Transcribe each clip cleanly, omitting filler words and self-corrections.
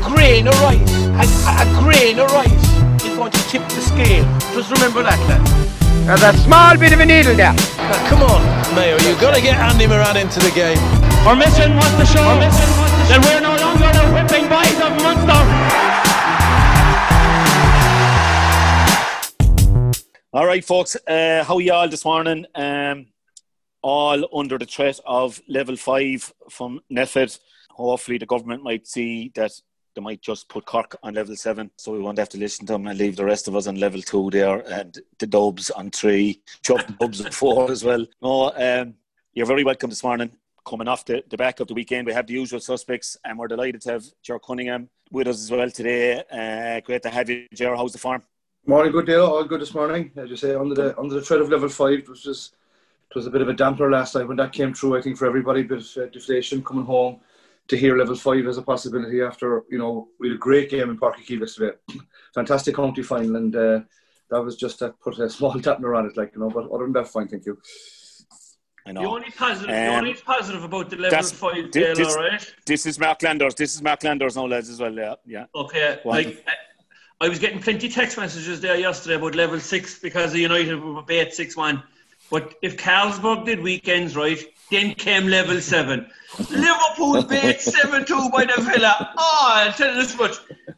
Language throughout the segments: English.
grain of rice, a grain of rice is going to tip the scale. Just remember that, lad. There's a small bit of a needle there. Now, come on, Mayo, you've got to get Andy Moran into the game. Our mission was to show that we're no longer the whipping boys of Munster. All right, folks, how are you all this morning? All under the threat of level 5 from NPHET. Hopefully the government might see that they might just put Cork on level 7, so we won't have to listen to them and leave the rest of us on level 2 there, and the Dubs on 3, Chuck Dubs on 4 as well. No, you're very welcome this morning. Coming off the back of the weekend, we have the usual suspects, and we're delighted to have Ger Cunningham with us as well today. Great to have you, Ger. How's the farm? Morning, good day. All good this morning. As you say, under the threat of level 5, it was a bit of a damper last night when that came through. I think for everybody, a bit of deflation coming home to hear level 5 as a possibility after, we had a great game in Páirc Uí Chaoimh yesterday. Fantastic county final, and that was just to put a small dampener on it, but other than that, fine, thank you. I know. The only positive about the level 5 deal, alright? This is Mark Landers. This is Mark Landers now, lads, as well, yeah. Okay, I was getting plenty text messages there yesterday about level 6 because the United were bait 6-1. But if Carlsberg did weekends right, then came level 7. Liverpool beat 7-2 by the Villa. Oh, I'll tell you this much.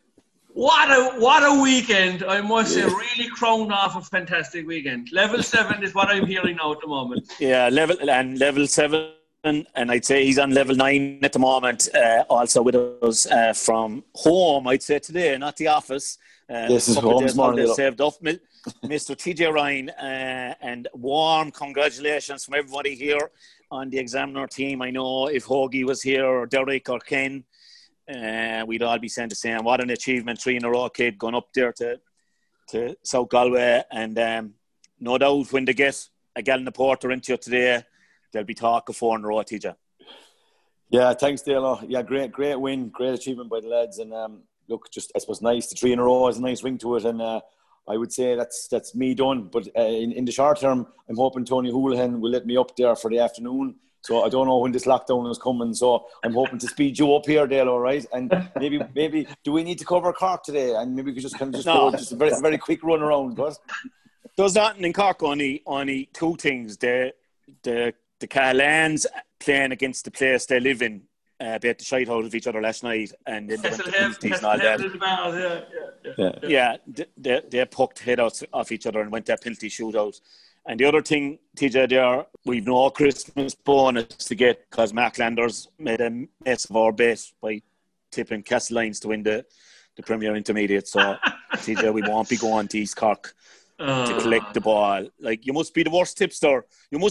What a weekend. I must say, really crowned off a fantastic weekend. Level 7 is what I'm hearing now at the moment. Yeah, level 7, and I'd say he's on level 9 at the moment, also with us from home, I'd say today, not the office. This is home this morning. Saved off Mr. TJ Ryan, and warm congratulations from everybody here on the Examiner team. I know if Hoagie was here, or Derek or Ken, we'd all be saying the same. What an achievement, 3 in a row, kid, going up there to South Galway. And no doubt when they get a Galna Porter into you today, there'll be talk of 4 in a row, TJ. Yeah, thanks, Dale. Yeah, great win, great achievement by the lads. And look, just I suppose nice. The 3 in a row has a nice ring to it, and I would say that's me done. But in the short term, I'm hoping Tony Houlihan will let me up there for the afternoon. So I don't know when this lockdown is coming. So I'm hoping to speed you up here, Dale. All right, and maybe do we need to cover Cork today? And maybe we could just go just a very very quick run around. But there's nothing in Cork. Only 2 things. The Cahalans playing against the place they live in. Beat the shite out of each other last night, and then they went to penalties and all that. Yeah, they poked head out of each other and went to a penalty shootout. And the other thing, TJ, there, we've no Christmas bonus to get because Mark Landers made a mess of our bet by tipping Castlelynes to win the Premier Intermediate. So, TJ, we won't be going to East Cork to collect the ball. Like, you must be the worst tipster.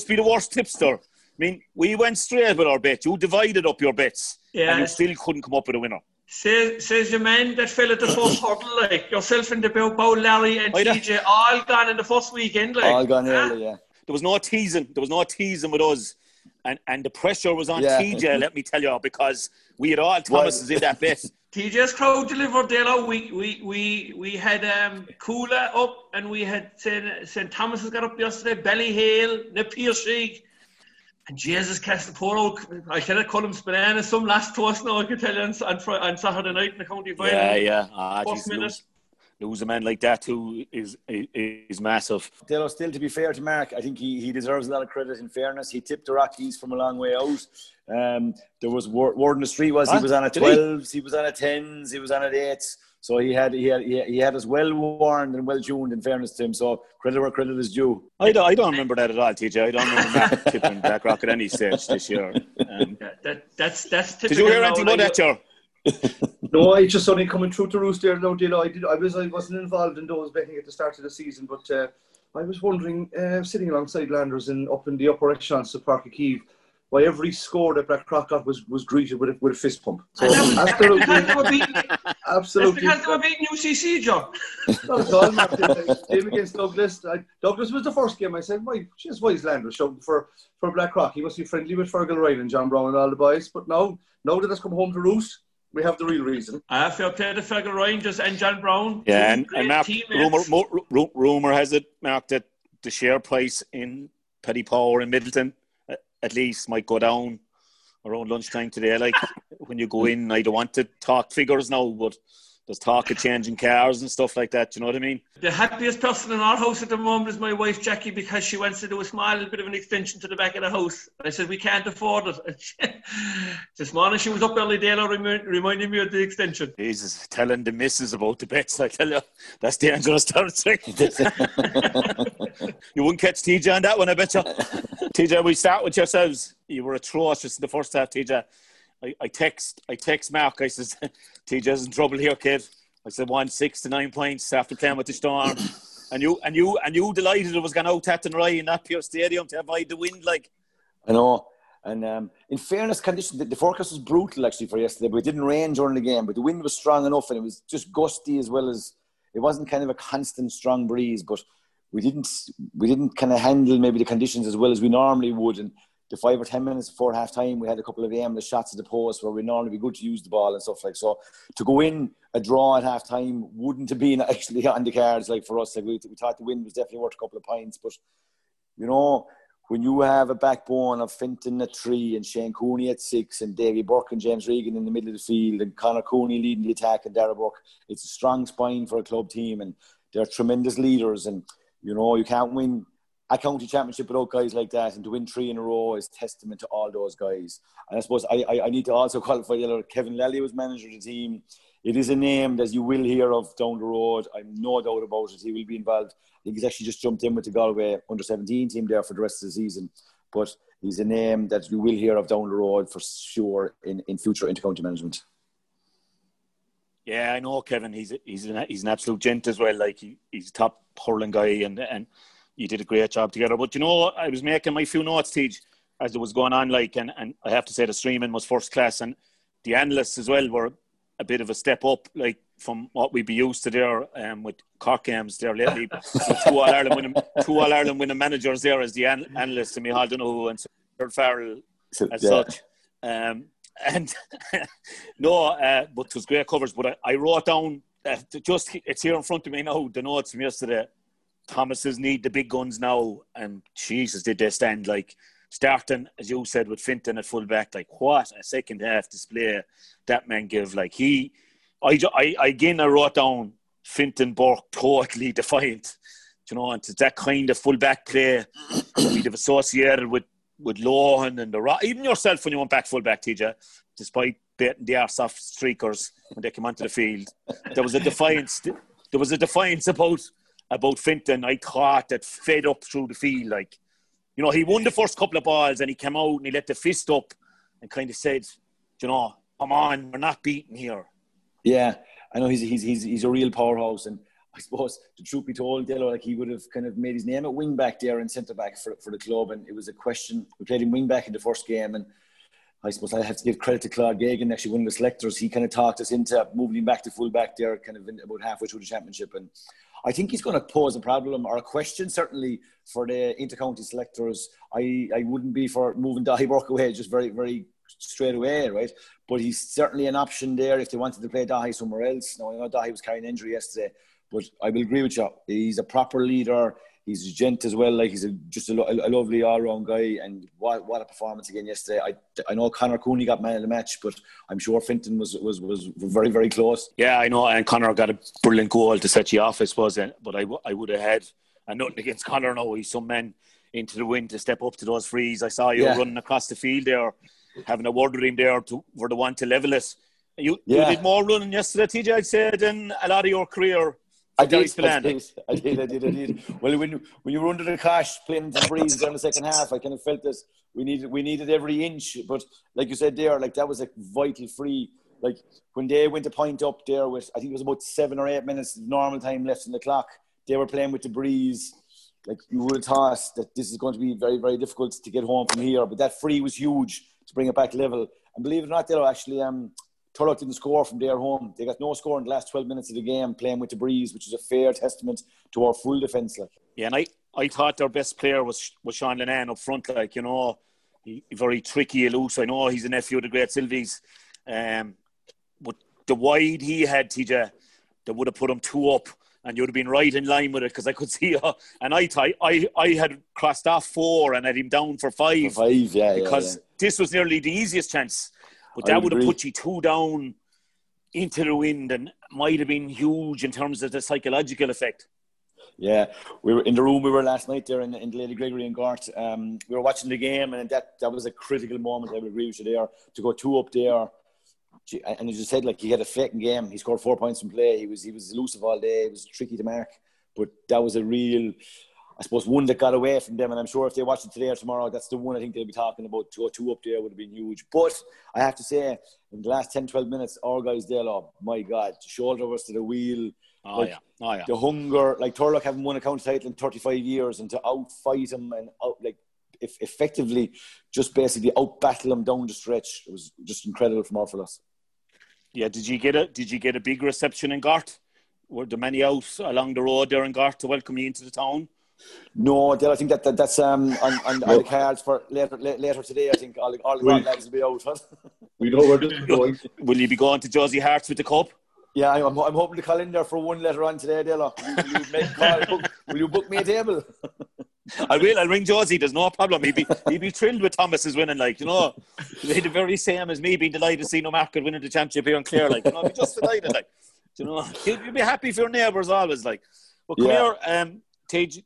I mean, we went straight with our bet. You divided up your bets, and you still couldn't come up with a winner. Says the man that fell at the first hurdle, like yourself and the Bow Larry and TJ, all gone in the first weekend, like. All gone early, yeah. There was no teasing with us, and the pressure was on TJ. Let me tell you, because we had all Thomases in that bet. TJ's crowd delivered, Dale. We had Coola up, and we had St. Thomas's got up yesterday. Ballyhale, Napier Sheik. And Jesus cast the poor old, I tell it, Cullum's banana, some last to us now, I can tell you, on Saturday night in the county final. Yeah. Lose a man like that who is massive. Delo, still to be fair to Mark, I think he deserves a lot of credit. In fairness, he tipped the Rockies from a long way out. There was word in the street he was on a 12s, he was on a 10s, he was on a 8s. So he had us well warned and well tuned. In fairness to him, so credit where credit is due. I don't remember that at all, TJ. I don't remember Mark tipping Blackrock at any stage this year. That's typical. Did you hear anything about that, Ger? No, I just only coming through to Roost there now, Dilo. I wasn't involved in those betting at the start of the season, but I was wondering, sitting alongside Landers up in the upper echelons of Páirc Uí Chaoimh, why every score that Blackrock got was greeted with a fist pump. So absolutely. That's because they were beating UCC, Joe. Not at all, Martin. Game against Douglas. Douglas was the first game. I said, why is Landers shouting for Blackrock? He must be friendly with Fergal Ryan and John Brown and all the boys. But now that it's come home to Roost, we have the real reason. I feel play to Fergal Ryan and John Brown. Yeah, and Mark, rumour has it, Mark, that the share price in Paddy Power in Middleton at least might go down around lunchtime today. Like, when you go in, I don't want to talk figures now, but there's talk of changing cars and stuff like that. You know what I mean? The happiest person in our house at the moment is my wife Jackie, because she wants to do a small bit of an extension to the back of the house. I said, we can't afford it. This morning she was up early day reminding me of the extension. Jesus, telling the missus about the bets, I tell you, that's dangerous territory. You wouldn't catch TJ on that one, I bet you. TJ, we start with yourselves. You were atrocious in the first half, TJ. I text Mark. I says, TJ's in trouble here, kid. I said 6 to 9 points after playing with the Storm, and you delighted it was going out at and right in that pure stadium to avoid the wind, like. I know, and in fairness, conditions the forecast was brutal actually for yesterday, but it didn't rain during the game. But the wind was strong enough, and it was just gusty as well as it wasn't kind of a constant strong breeze. But we didn't kind of handle maybe the conditions as well as we normally would, and the 5 or 10 minutes before half time, we had a couple of aimless shots at the post where we normally be good to use the ball and stuff like so. To go in a draw at half time wouldn't have been actually on the cards like for us. Like we thought the win was definitely worth a couple of points, but you know, when you have a backbone of Fintan at 3 and Shane Cooney at 6 and Davy Burke and James Regan in the middle of the field and Conor Cooney leading the attack and Darragh Burke, it's a strong spine for a club team, and they're tremendous leaders. And you know, you can't win a county championship without guys like that, and to win 3 in a row is testament to all those guys. And I suppose I need to also qualify the other. Kevin Lally was manager of the team. It is a name that you will hear of down the road. I'm no doubt about it. He will be involved. I think he's actually just jumped in with the Galway under-17 team there for the rest of the season. But he's a name that you will hear of down the road for sure in future inter-county management. Yeah, I know Kevin. He's an absolute gent as well. Like he's a top hurling guy, and you did a great job together. But you know, I was making my few notes, Tej, as it was going on, like, and I have to say the streaming was first class, and the analysts as well were a bit of a step up, like from what we'd be used to there with Cork games there lately. Two All-Ireland winning managers there as the analysts, and Micheál Donoghue and Sir Farrell as such. And no, but it was great covers. But I wrote down, it's here in front of me now, the notes from yesterday. Thomases need the big guns now, and Jesus, did they stand, like, starting, as you said, with Fintan at full back. Like, what a second half display that man give. Like, I wrote down Fintan Burke totally defiant, you know, and to that kind of full back play we'd have associated with Lohan and even yourself when you went back full back, TJ, despite betting the arse off streakers when they came onto the field. There was a defiance about Fintan, I thought, that fed up through the field. Like, you know, he won the first couple of balls and he came out and he let the fist up and kind of said, you know, come on, we're not beaten here. Yeah, I know he's a real powerhouse, and I suppose the truth be told, Delo, like, he would have kind of made his name at wing back there and centre back for the club, and it was a question. We played him wing back in the first game, and I suppose I have to give credit to Claude Gagan, actually one of the selectors. He kind of talked us into moving him back to full back there, kind of about halfway through the championship, and I think he's going to pose a problem or a question certainly for the intercounty selectors. I wouldn't be for moving Dahi Burke away just very, very straight away, right? But he's certainly an option there if they wanted to play Dahi somewhere else. Now, I know Dahi was carrying an injury yesterday, but I will agree with you. He's a proper leader. He's a gent as well. Like, he's just a lovely all-round guy. And what a performance again yesterday. I know Conor Cooney got man of the match, but I'm sure Fintan was very, very close. Yeah, I know. And Conor got a brilliant goal to set you off, I suppose. But I would have had, and nothing against Conor now. He's some men into the wind to step up to those frees. I saw you running across the field there, having a word with him there for the one to level it. You did more running yesterday, TJ, I'd say, than a lot of your career. I did. Well, when you were under the cosh playing into the breeze in the second half, I kind of felt this. We needed every inch. But like you said there, like, that was a vital free. Like, when they went to point up there with, I think it was about 7 or 8 minutes of normal time left in the clock, they were playing with the breeze. Like, you would have thought that this is going to be very, very difficult to get home from here. But that free was huge to bring it back level. And believe it or not, they were actually Turlough didn't score from their home. They got no score in the last 12 minutes of the game, playing with the breeze, which is a fair testament to our full defence. Like. Yeah, and I thought their best player was Sean Linnane up front. Like, you know, he very tricky, elusive. I know he's a nephew of the great Sylvies. But the wide he had, TJ, that would have put him 2 up. and you'd have been right in line with it because I could see you. And I had crossed off 4 and had him down for 5. For 5, yeah. Because this was nearly the easiest chance. But that would have put you 2 down into the wind and might have been huge in terms of the psychological effect. Yeah, we were in the room we were last night there in Lady Gregory and Gart. We were watching the game, and that was a critical moment. I would agree with you there. To go 2 up there, and as you said, like, he had a faking game. He scored 4 points from play. He was elusive all day. It was tricky to mark, but that was a real, I suppose, one that got away from them. And I'm sure if they watch it today or tomorrow, that's the one I think they'll be talking about. To go 2 up there would have been huge. But I have to say, in the last 10-12 minutes, our guys there, my God, shoulder was to the wheel. The hunger, like Turlock haven't won a county title in 35 years, and to outfight him and effectively just basically out-battle him down the stretch, it was just incredible from our fellas. Yeah, did you get a big reception in Gart? Were there many out along the road there in Gart to welcome you into the town? No, I think that's on the cards for later today. I think all the lads will be out. Huh? We know where they're going. Will you be going to Josie Hart's with the cup? Yeah, I'm hoping to call in there for one later on today, Della. Will you book me a table? I will. I'll ring Josie. There's no problem. He'd be thrilled with Thomas's winning. Like, they're the very same as me being delighted to see Newmarket winning the championship here in Clare. Like, I'd be just delighted. Like, you'd be happy for your neighbours always. Like, but come here, Tage.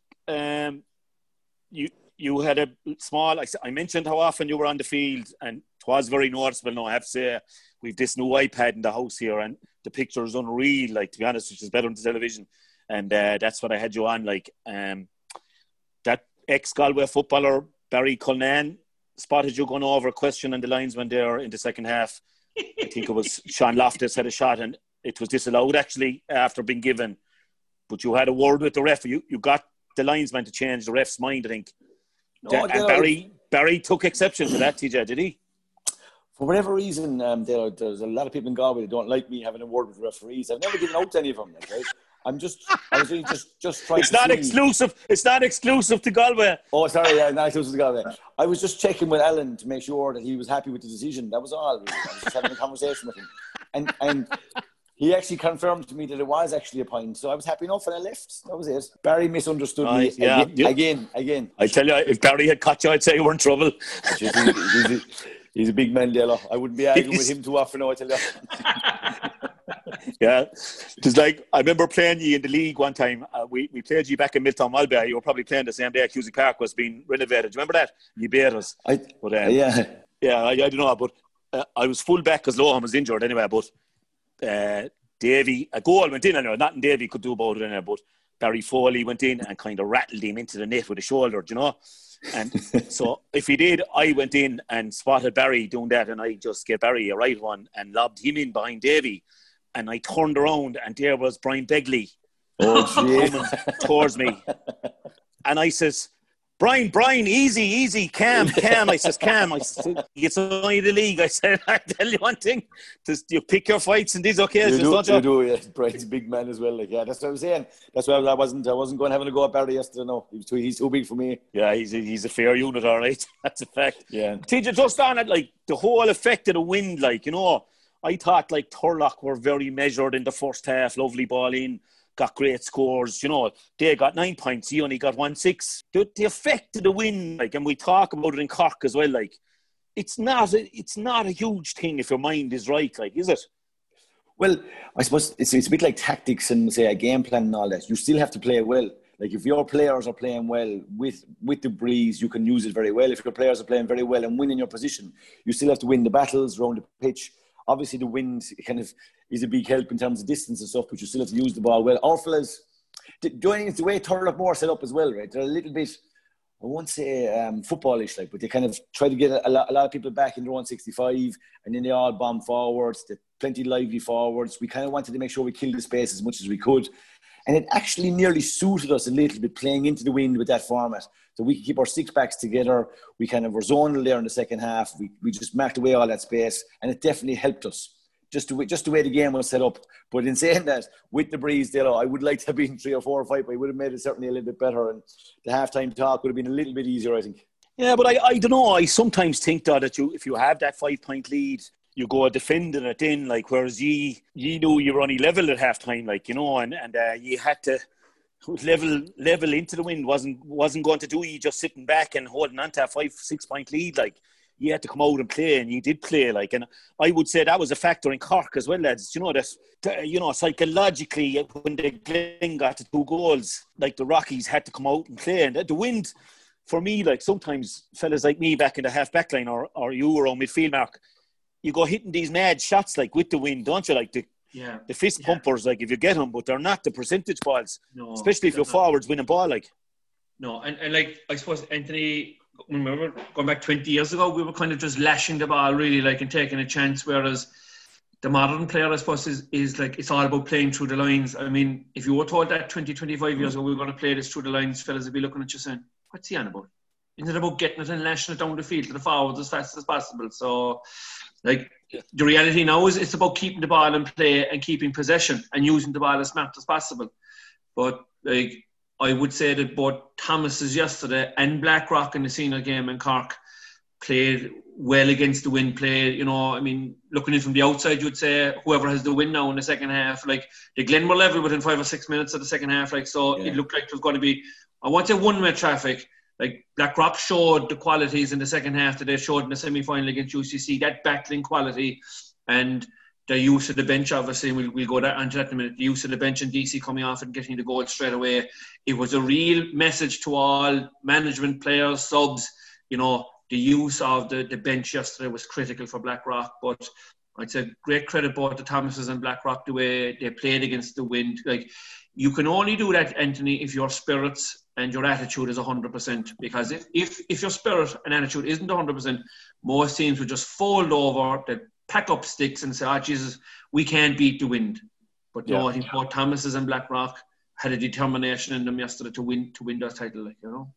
You had a small. I mentioned how often you were on the field, and it was very noticeable. Now I have to say, we've this new iPad in the house here, and the picture is unreal. Like, to be honest, which is better than the television, and that's what I had you on. Like, that ex-Galway footballer Barry Cullinane spotted you going over a question on the linesman there in the second half. I think it was Sean Loftus had a shot, and it was disallowed actually after being given. But you had a word with the ref. You got the linesman to change the ref's mind, I think. No, and Barry took exception to that, TJ, did he? For whatever reason, there's a lot of people in Galway that don't like me having a word with referees. I've never given out to any of them, right? I was really just trying. It's not exclusive. It's not exclusive to Galway. Oh, sorry, not exclusive to Galway. I was just checking with Alan to make sure that he was happy with the decision. That was all. Really. I was just having a conversation with him, and he actually confirmed to me that it was actually a point. So I was happy enough, and I left. That was it. Barry misunderstood me again. I tell you, if Barry had caught you, I'd say you were in trouble. He's a big man, Della. I wouldn't be arguing with him too often now, I tell you. Yeah. It's like, I remember playing you in the league one time. We played you back in Milltown Malbay. You were probably playing the same day Cusack Park was being renovated. Do you remember that? You beat us. Yeah, I don't know, but I was full back because Lohan was injured anyway, but Davy, a goal went in anyway. Nothing Davy could do about it anyway, but Barry Foley went in and kind of rattled him into the net with a shoulder, do you know? And so if he did, I went in and spotted Barry doing that, and I just gave Barry a right one and lobbed him in behind Davy. And I turned around, and there was Brian Begley coming towards me. And I says, Brian, easy, calm. I says, calm. I said, it's only the league. I said, I tell you one thing, just you pick your fights in these occasions, don't you? You do, yeah. Brian's a big man as well. Like, yeah, that's what I was saying. That's why I wasn't going having a go at Barry yesterday. No, he's too big for me. Yeah, he's a fair unit, all right. That's a fact. Yeah. TJ, just on it, like the whole effect of the wind, like, I thought like Turlock were very measured in the first half. Lovely ball in. Got great scores, they got 9 points, he only got 1-6. The effect of the win, like, and we talk about it in Cork as well, like, it's not a huge thing if your mind is right, like, is it? Well, I suppose it's a bit like tactics and, say, a game plan and all that. You still have to play well. Like, if your players are playing well with the breeze, you can use it very well. If your players are playing very well and winning your position, you still have to win the battles around the pitch. Obviously, the wind kind of is a big help in terms of distance and stuff, but you still have to use the ball well. Our fellas, it's the way Turlock Moore set up as well, right? They're a little bit, I won't say footballish, like, but they kind of try to get a lot of people back in their own 65, and then they all bomb forwards. They're plenty lively forwards. We kind of wanted to make sure we killed the space as much as we could. And it actually nearly suited us a little bit playing into the wind with that format. So we could keep our six backs together. We kind of were zonal there in the second half. We just marked away all that space, and it definitely helped us. Just the way the game was set up. But in saying that, with the breeze, I would like to have been 3 or 4 or 5, but it would have made it certainly a little bit better. And the halftime talk would have been a little bit easier, I think. Yeah, but I don't know. I sometimes think that if you have that 5-point lead, you go defending it in, like, whereas you knew you were only level at half time, like, you know, and you had to level into the wind wasn't going to do you just sitting back and holding on to a 5-6 point lead. Like, you had to come out and play, and you did play, like, and I would say that was a factor in Cork as well, lads. You know, that, you know, psychologically, when the Glen got to 2 goals, like, the Rockies had to come out and play, and the wind, for me, like, sometimes fellas like me back in the half back line or you around midfield mark, you go hitting these mad shots, like, with the wind, don't you? Like, the fist pumpers, like, if you get them, but they're not the percentage balls, especially if your forwards win a ball, like. No, and like, I suppose, Anthony, remember going back 20 years ago, we were kind of just lashing the ball, really, like, and taking a chance, whereas the modern player, I suppose, is like, it's all about playing through the lines. I mean, if you were told that 25 years ago we were going to play this through the lines, fellas would be looking at you saying, what's he on about? Isn't it about getting it and lashing it down the field to the forwards as fast as possible? So, like, the reality now is it's about keeping the ball in play and keeping possession and using the ball as smart as possible. But, like, I would say that both Thomas's yesterday and Blackrock in the senior game in Cork played well against the wind. Played, you know, I mean, looking in from the outside, you would say whoever has the win now in the second half, like, the Glen were level within 5 or 6 minutes of the second half, like, so it looked like it was going to be, I want to say, one-way traffic. Like, Blackrock showed the qualities in the second half that they showed in the semi-final against UCC, that battling quality and the use of the bench, obviously, we'll go onto that in a minute, the use of the bench and DC coming off and getting the goal straight away. It was a real message to all management, players, subs, you know, the use of the bench yesterday was critical for Blackrock, but I'd say great credit both to Thomases and Blackrock, the way they played against the wind. Like, you can only do that, Anthony, if your spirits and your attitude is 100%. Because if your spirit and attitude isn't 100%, most teams would just fold over, they'd pack up sticks and say, oh, Jesus, we can't beat the wind. But no, I think both Thomases and Blackrock had a determination in them yesterday to win that title, like, you know.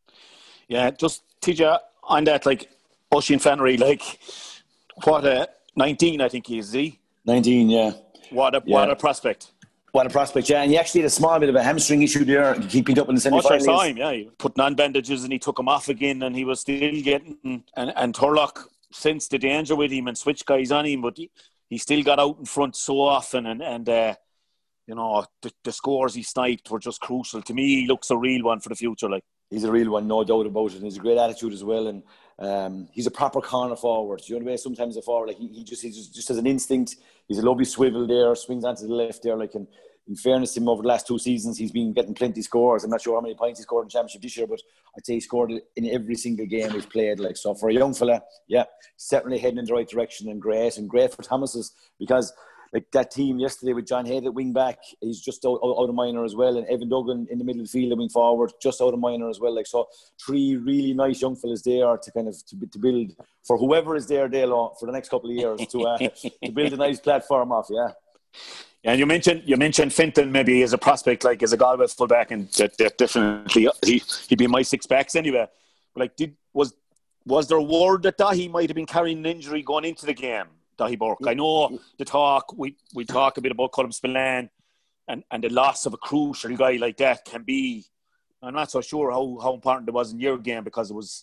Yeah, just, TJ, on that, like, Oisin Flannery, like, what a 19, I think he is, 19, yeah. What a prospect. What a prospect, yeah. And he actually had a small bit of a hamstring issue there. He picked up in the semi-finals. I saw him, yeah. He put on bandages and he took them off again, and he was still getting... And Turlock sensed the danger with him and switched guys on him, but he still got out in front so often. And you know, the scores he sniped were just crucial. To me, he looks a real one for the future, like. He's a real one, no doubt about it. And he's a great attitude as well. And he's a proper corner forward. You know the way sometimes a forward, like, he just has an instinct. He's a lovely swivel there, swings onto the left there. Like, and in fairness to him, over the last 2 seasons, he's been getting plenty scores. I'm not sure how many points he scored in the championship this year, but I'd say he scored in every single game he's played. Like, so for a young fella, yeah, certainly heading in the right direction, and great for Thomas's, because, like, that team yesterday with John Head at wing back, he's just out of minor as well, and Evan Duggan in the middle of the field, wing forward, just out of minor as well. Like, so 3 really nice young fellas there to kind of to build for whoever is there, Dale, for the next couple of years to build a nice platform off. Yeah. And you mentioned Fenton maybe as a prospect, like, as a Galway fullback, and that definitely he'd be my 6 backs anyway. But, like, was there a word that he might have been carrying an injury going into the game? Dahi Burke. I know the talk, we talk a bit about Colm Spillane and the loss of a crucial guy like that can be, I'm not so sure how important it was in your game, because it was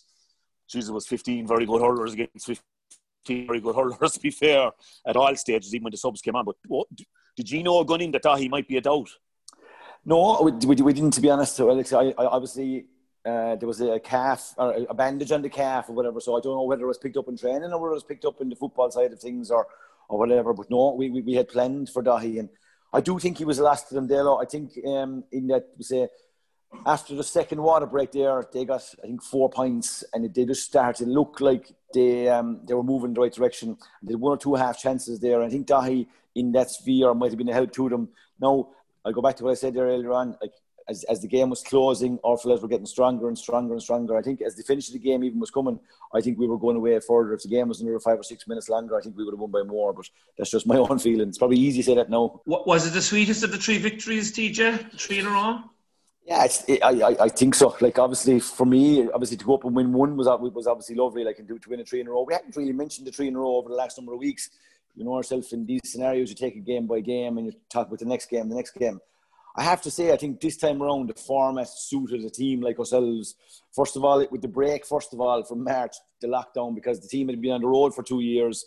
15 very good hurlers against 15 very good hurlers, to be fair, at all stages, even when the subs came on. But did you know going in that Dahi might be a doubt? No, we didn't, to be honest. Alex, I obviously... there was a calf or a bandage on the calf or whatever, so I don't know whether it was picked up in training or whether it was picked up in the football side of things or whatever. But no, we had planned for Dahi, and I do think he was a loss to them there. I think in that, say, after the second water break there, they got, I think, 4 points, and they just started to look like they were moving in the right direction. They had 1 or 2 half chances there. I think Dahi in that sphere might have been a help to them. Now, I'll go back to what I said there earlier on, like, as the game was closing, our fellas were getting stronger and stronger and stronger. I think as the finish of the game even was coming, I think we were going away further. If the game was another 5 or 6 minutes longer, I think we would have won by more. But that's just my own feeling. It's probably easy to say that now. Was it the sweetest of the 3 victories, TJ? 3 in a row? Yeah, I think so. Like, obviously, for me, obviously to go up and win 1 was obviously lovely. Like, and to win a 3 in a row. We hadn't really mentioned the 3 in a row over the last number of weeks. You know yourself, in these scenarios, you take it game by game and you talk about the next game. I have to say, I think this time around, the format suited a team like ourselves. First of all, with the break, from March, the lockdown, because the team had been on the road for 2 years.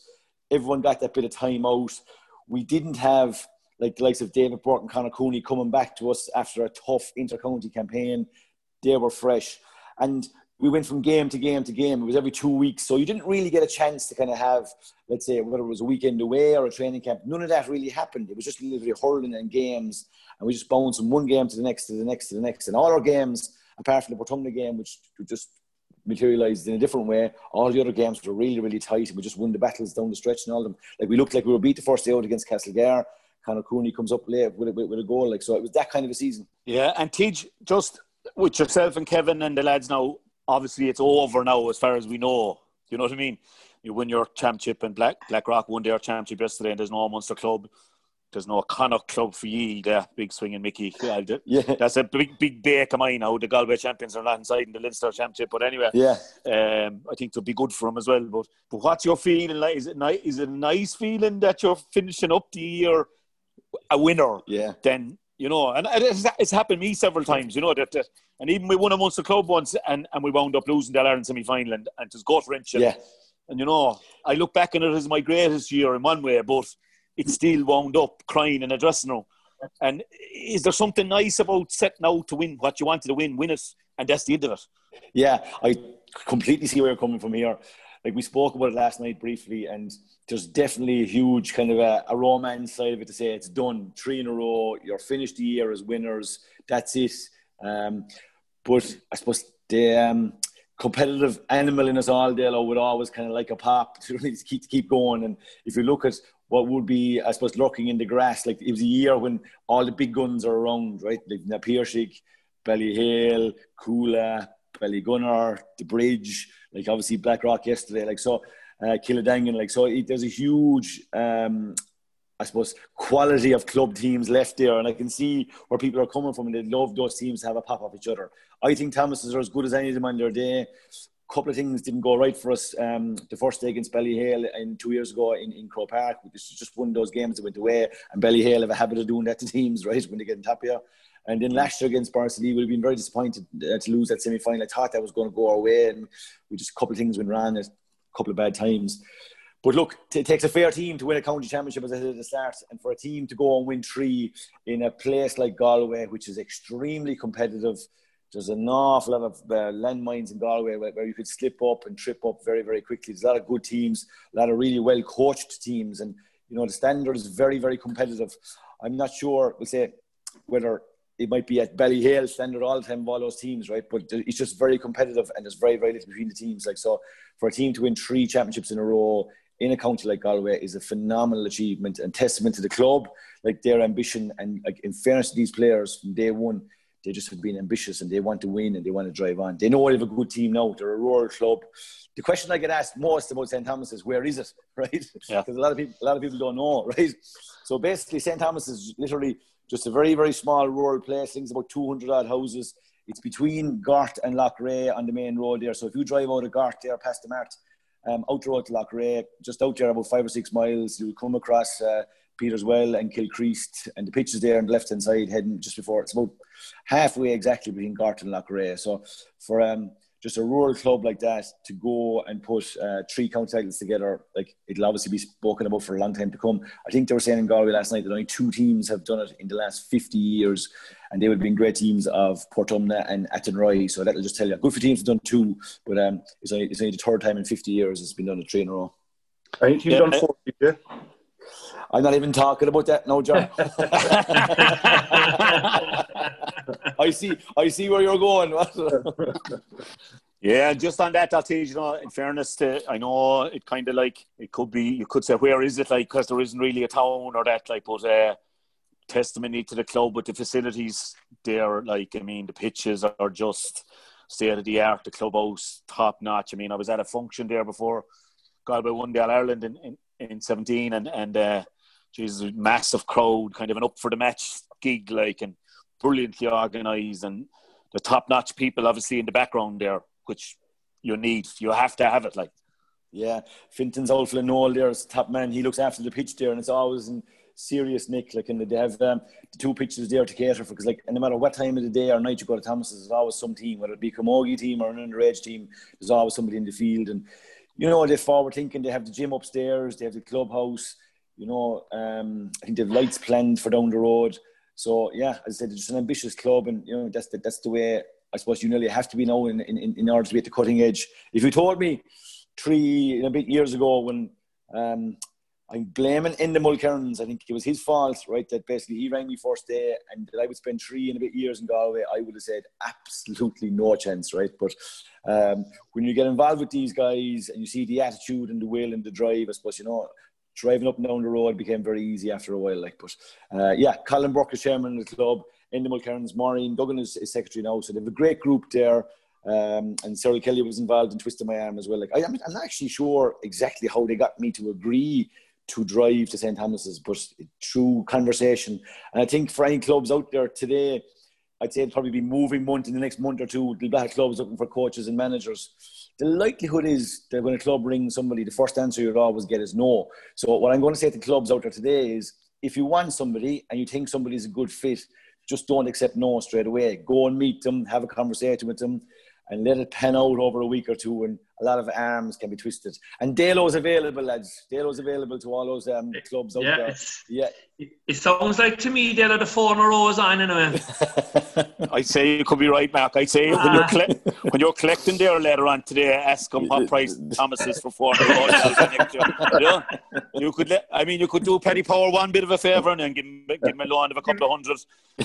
everyone got that bit of time out. We didn't have like the likes of David Burke and Conor Cooney coming back to us after a tough inter-county campaign. They were fresh. And we went from game to game to game. It was every 2 weeks. So you didn't really get a chance to kind of have, let's say, whether it was a weekend away or a training camp. None of that really happened. It was just literally hurling and games. And we just bounced from one game to the next, to the next, to the next. And all our games, apart from the Portumna game, which just materialised in a different way, all the other games were really, really tight. And we just won the battles down the stretch and all of them. Like, we looked like we were beat the first day out against Castlegar. Conor Cooney comes up late with a goal. Like, so it was that kind of a season. Yeah, and Tej, just with yourself and Kevin and the lads now, obviously it's over now as far as we know. You know what I mean? You win your championship, and Blackrock won their championship yesterday, and there's no Munster club. There's no Connacht club for ye, the big swinging Mickey. Yeah. That's a big bake of mine now. The Galway champions are not inside in the Leinster championship. But anyway, I think it'll be good for them as well. But what's your feeling like? Is it a nice feeling that you're finishing up the year a winner? Yeah. Then, you know, and it's happened to me several times, you know, that and even we won a Munster club once and we wound up losing the All-Ireland semi-final and it was gut-wrenching. Yeah. And, you know, I look back on it as my greatest year in one way, but it still wound up crying in a dressing room. And is there something nice about setting out to win what you wanted to win it, and that's the end of it? Yeah, I completely see where you're coming from here. Like, we spoke about it last night briefly, and there's definitely a huge kind of a romance side of it to say it's done. 3 in a row, you're finished the year as winners, that's it. But I suppose the competitive animal in us all, Dale, would always kind of like a pop to really keep going. And if you look at what would be, I suppose, lurking in the grass, like, it was a year when all the big guns are around, right? Like Na Piarsaigh, Ballyhale, Coola, Ballygunner, The Bridge, like obviously Blackrock yesterday, like, so Killadangan, like, so there's a huge I suppose quality of club teams left there, and I can see where people are coming from, and they love those teams to have a pop off each other. I think Thomas's are as good as any of them on their day. A couple of things didn't go right for us. The first day against Ballyhale and 2 years ago in Crow Park, this was just one of those games that went away, and Ballyhale have a habit of doing that to teams, right, when they get on top of you. And then last year against Barnsley, we've been very disappointed to lose that semi-final. I thought that was going to go our way, and we just, a couple of things went wrong at a couple of bad times. But look, it takes a fair team to win a county championship, as I said at the start, and for a team to go and win 3 in a place like Galway, which is extremely competitive. There's an awful lot of landmines in Galway where you could slip up and trip up very, very quickly. There's a lot of good teams, a lot of really well-coached teams, and, you know, the standard is very, very competitive. I'm not sure, we'll say, whether it might be at Ballyhale standard all the time of all those teams, right? But it's just very competitive, and there's very, very little between the teams. Like, so for a team to win 3 championships in a row in a county like Galway is a phenomenal achievement and testament to the club, like their ambition. And, like, in fairness to these players, from day one, they just have been ambitious and they want to win and they want to drive on. They know they have a good team now. They're a rural club. The question I get asked most about St. Thomas is, where is it, right? Yeah. Because a lot of people don't know, right? So basically, St. Thomas is literally just a very, very small rural place. I think it's about 200 odd houses. It's between Gort and Loughrea on the main road there. So if you drive out of Gort there past the Mart, out the road to Loughrea, just out there about 5 or 6 miles, you'll come across Peterswell and Kilcreast, and the pitch is there on the left-hand side, heading just before. It's about halfway exactly between Gort and Loughrea. So for just a rural club like that to go and put 3 county titles together, like, it'll obviously be spoken about for a long time to come. I think they were saying in Galway last night that only 2 teams have done it in the last 50 years, and they would have been great teams of Portumna and Athenry. So that'll just tell you, good for teams who've done 2, but it's only the 3rd time in 50 years it's been done at 3 in a row. I think you've done 4, yeah? I'm not even talking about that now, John. I see where you're going. Yeah, just on that, I'll tell you, you know, in fairness to, I know it kind of like, it could be, you could say, where is it, like, because there isn't really a town or that, like, but testimony to the club with the facilities there, like, I mean, the pitches are just state of the art, the clubhouse, top notch. I mean, I was at a function there before Galway won the All-Ireland in 17, and Jesus, massive crowd, kind of an up for the match gig, like, and brilliantly organised, and the top-notch people obviously in the background there, which you have to have it, like. Yeah, Finton's old fella Noel there is top man. He looks after the pitch there, and it's always in serious nick, like, and they have the 2 pitches there to cater for, because, like, no matter what time of the day or night you go to Thomas's, there's always some team, whether it be a camogie team or an underage team, there's always somebody in the field. And you know, they're forward thinking. They have the gym upstairs, they have the clubhouse. You know, I think they have lights planned for down the road. So yeah, as I said, it's just an ambitious club, and you know that's the way I suppose you nearly have to be now in order to be at the cutting edge. If you told me 3 and a bit years ago when I'm blaming Enda Mulcairns, I think it was his fault, right? That basically he rang me first day, and that I would spend 3 and a bit years in Galway, I would have said absolutely no chance, right? But when you get involved with these guys and you see the attitude and the will and the drive, I suppose, you know, driving up and down the road became very easy after a while. Like, but yeah, Colin Burke is chairman of the club, Enda Mulcairns, Maureen Duggan is secretary now, so they have a great group there. And Cyril Kelly was involved in Twisting My Arm as well. Like, I'm not actually sure exactly how they got me to agree to drive to St. Thomas's, but through conversation. And I think for any clubs out there today, I'd say it'll probably be moving month in the next month or two. There'll be a clubs looking for coaches and managers. The likelihood is that when a club rings somebody, the first answer you'll always get is no. So what I'm going to say to clubs out there today is, if you want somebody and you think somebody's a good fit, just don't accept no straight away. Go and meet them, have a conversation with them, and let it pan out over a week or two, and a lot of arms can be twisted. And Dalo's available, lads. Dalo's available to all those clubs out there. Yeah. It sounds like to me Dalo the 4 in a row is on anyway. I'd say you could be right, Mark. I'd say when you're collecting there later on today, ask them what price Thomas is for 4 in a row. You know? You could do Paddy Power one bit of a favour and then give him a loan of a couple of hundred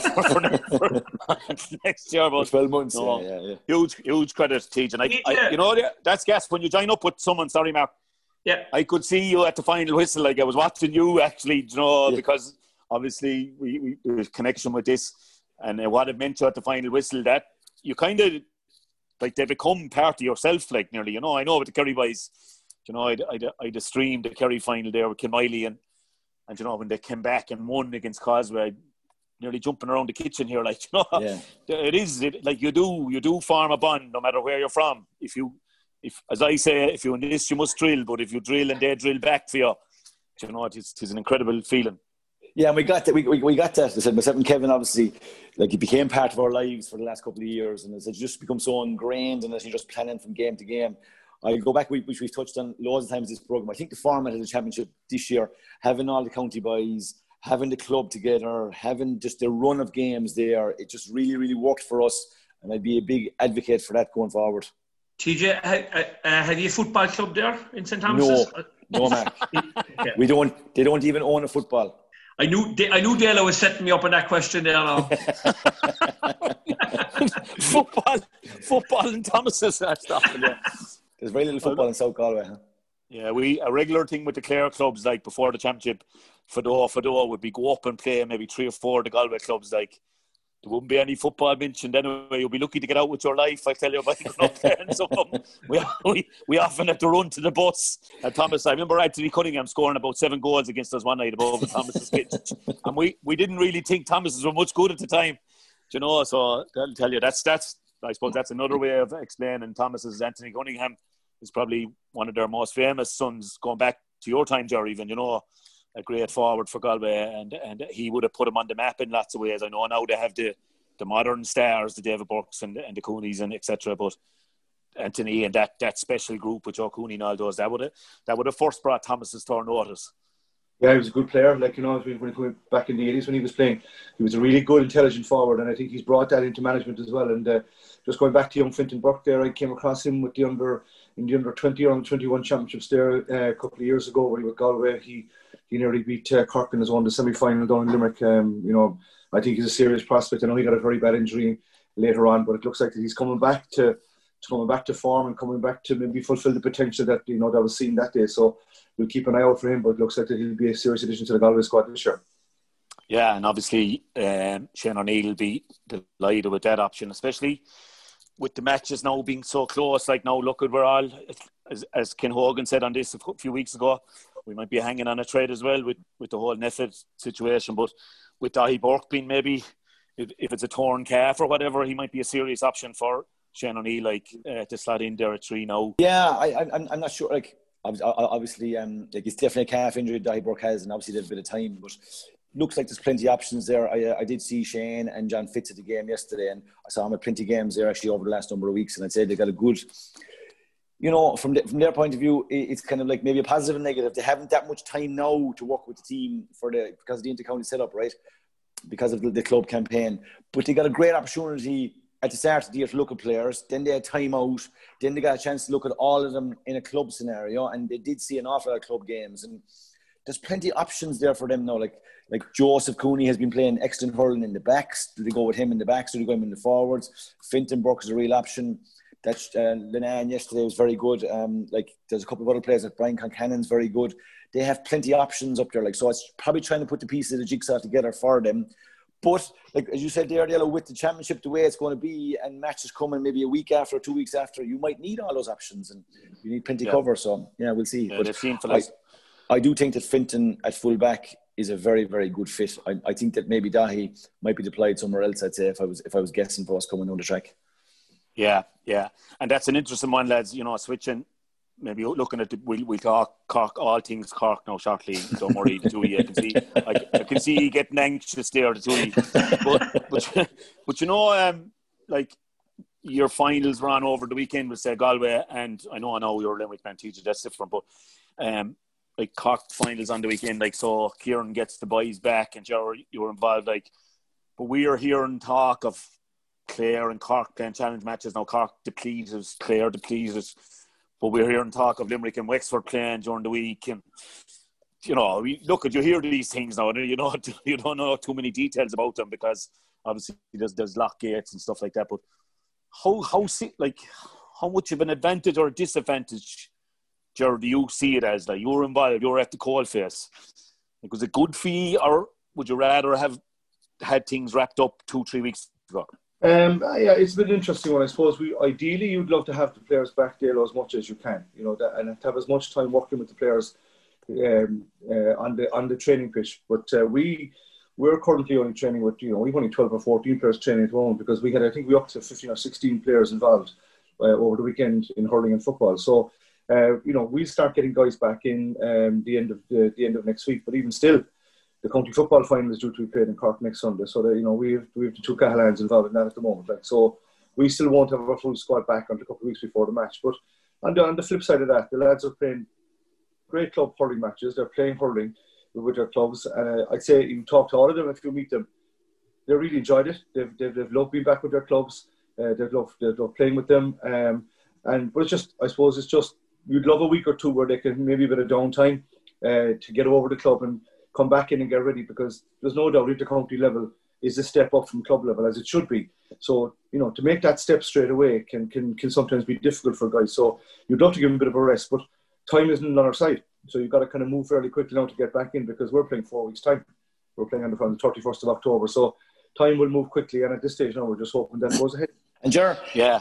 for next year. But 12 months. No, yeah. Huge credit to Tejan. You know, that's gas when you join up with someone. Sorry, Mark. Yeah, I could see you at the final whistle. Like, I was watching you actually, you know, because obviously we there's connection with this, and what it meant to you at the final whistle, that you kind of like they become part of yourself, like nearly. You know, I know with the Kerry boys, you know, I'd streamed the Kerry final there with Kilmiley, and you know when they came back and won against Causeway, nearly jumping around the kitchen here, like, you know, like you do form a bond no matter where you're from. If, as I say, if you in this, you must drill. But if you drill and they drill back for you, you know, it's an incredible feeling. Yeah, and we got that. We got that. I said, myself and Kevin, obviously, like, it became part of our lives for the last couple of years, and it's just become so ingrained, and as you're just planning from game to game. I go back, which we've touched on loads of times in this programme. I think the format of the championship this year, having all the county boys, having the club together, having just the run of games there, it just really, really worked for us, and I'd be a big advocate for that going forward. TJ, have you a football club there in St. Thomas's? No, Mark. We don't. They don't even own a football. I knew Dalo was setting me up on that question there now. football in Thomas's. There's very little football in South Galway. Huh? Yeah, a regular thing with the Clare clubs, like before the championship, Fado would be go up and play maybe 3 or 4 of the Galway clubs, like. There wouldn't be any football mentioned anyway. You'll be lucky to get out with your life, I tell you, by going up there. And some of them, we often had to run to the bus at Thomas. I remember Anthony Cunningham scoring about 7 goals against us one night above the Thomas's pitch. And we didn't really think Thomas's were much good at the time. You know, so I'll tell you, that's I suppose that's another way of explaining Thomas's. Anthony Cunningham is probably one of their most famous sons, going back to your time, Jerry, even, you know. A great forward for Galway, and he would have put him on the map in lots of ways. I know now they have the modern stars, the David Burks and the Coonies and etc. But Anthony and that special group with Joe Cooney and all those, that would have first brought Thomas's to our notice. Yeah, he was a good player. Like, you know, when he went back in the 80s when he was playing, he was a really good, intelligent forward, and I think he's brought that into management as well. And just going back to young Fintan Burke there, I came across him with in the under 20 or under 21 championships there a couple of years ago when he was Galway. He nearly beat Cork in his one, the semi-final down in Limerick. You know, I think he's a serious prospect. I know he got a very bad injury later on, but it looks like that he's coming back to form and coming back to maybe fulfil the potential that, you know, that was seen that day. So we'll keep an eye out for him, but it looks like that he'll be a serious addition to the Galway squad this year. Yeah, and obviously Shane O'Neill will be delighted with that option, especially with the matches now being so close. Like, now look at we're all, as Ken Hogan said on this a few weeks ago, we might be hanging on a trade as well with the whole Neffet situation. But with Dahi Burke being maybe, if it's a torn calf or whatever, he might be a serious option for Shane O'Neill, like, to slot in there at 3 now. Yeah, I'm not sure. Like, obviously, like, it's definitely a calf injury Dahi Burke has, and obviously there's a bit of time. But looks like there's plenty of options there. I did see Shane and John Fitz at the game yesterday, and I saw him at plenty of games there actually over the last number of weeks, and I'd say they got a good you know, from their point of view, it's kind of like maybe a positive and negative. They haven't that much time now to work with the team because of the inter-county setup, right? Because of the club campaign. But they got a great opportunity at the start of the year to look at players. Then they had time out. Then they got a chance to look at all of them in a club scenario. And they did see an awful lot of club games. And there's plenty of options there for them now. Like Joseph Cooney has been playing excellent hurling in the backs. Do they go with him in the backs? Do they go with him in the forwards? Finton Burke is a real option. That's Linan yesterday was very good. There's a couple of other players like Brian Concannon's very good. They have plenty of options up there. So it's probably trying to put the pieces of the jigsaw together for them. But as you said there, Dale, with the championship the way it's going to be and matches coming maybe a week after or 2 weeks after, you might need all those options and you need plenty cover. So we'll see. Yeah, but I do think that Finton at full back is a very, very good fit. I think that maybe Dahi might be deployed somewhere else, I'd say, if I was guessing for us coming down the track. Yeah. And that's an interesting one, lads, switching, maybe looking at we'll talk Cork, all things Cork now shortly. Don't worry, the two of you. I can see you getting anxious there, the two of you. But your finals ran over the weekend with, say, Galway, and I know you're Limerick man, TJ, that's different, but Cork finals on the weekend, so Kieran gets the boys back and you were involved, but we are hearing talk of Clare and Cork playing challenge matches. Now Cork depleted, Clare depleted, but we're hearing talk of Limerick and Wexford playing during the week. And you hear these things now, and you don't know too many details about them because obviously there's lock gates and stuff like that. But how much of an advantage or a disadvantage, Gerard, do you see it as? You were involved, you were at the coalface. Was it good for you, or would you rather have had things wrapped up 2-3 weeks ago? It's been an interesting one. I suppose ideally you'd love to have the players back there as much as you can, and have as much time working with the players on the training pitch. But we're currently only training with we've only 12 or 14 players training at home because we up to 15 or 16 players involved over the weekend in hurling and football. So we'll start getting guys back in the end of next week. But even still, the county football final is due to be played in Cork next Sunday, so that we have the two Cahalans involved in that at the moment. So we still won't have our full squad back until a couple of weeks before the match. But on the flip side of that, the lads are playing great club hurling matches. They're playing hurling with their clubs, and I'd say you talk to all of them if you meet them. They really enjoyed it. They've loved being back with their clubs. They've loved playing with them. But it's just, I suppose, you'd love a week or two where they can maybe a bit of downtime to get over the club and come back in and get ready, because there's no doubt inter-county level is a step up from club level, as it should be. So, to make that step straight away can sometimes be difficult for guys. So you'd love to give them a bit of a rest, but time isn't on our side. So you've got to kind of move fairly quickly now to get back in, because we're playing 4 weeks' time. We're playing on the 31st of October. So time will move quickly, and at this stage now we're just hoping that goes ahead. And Ger,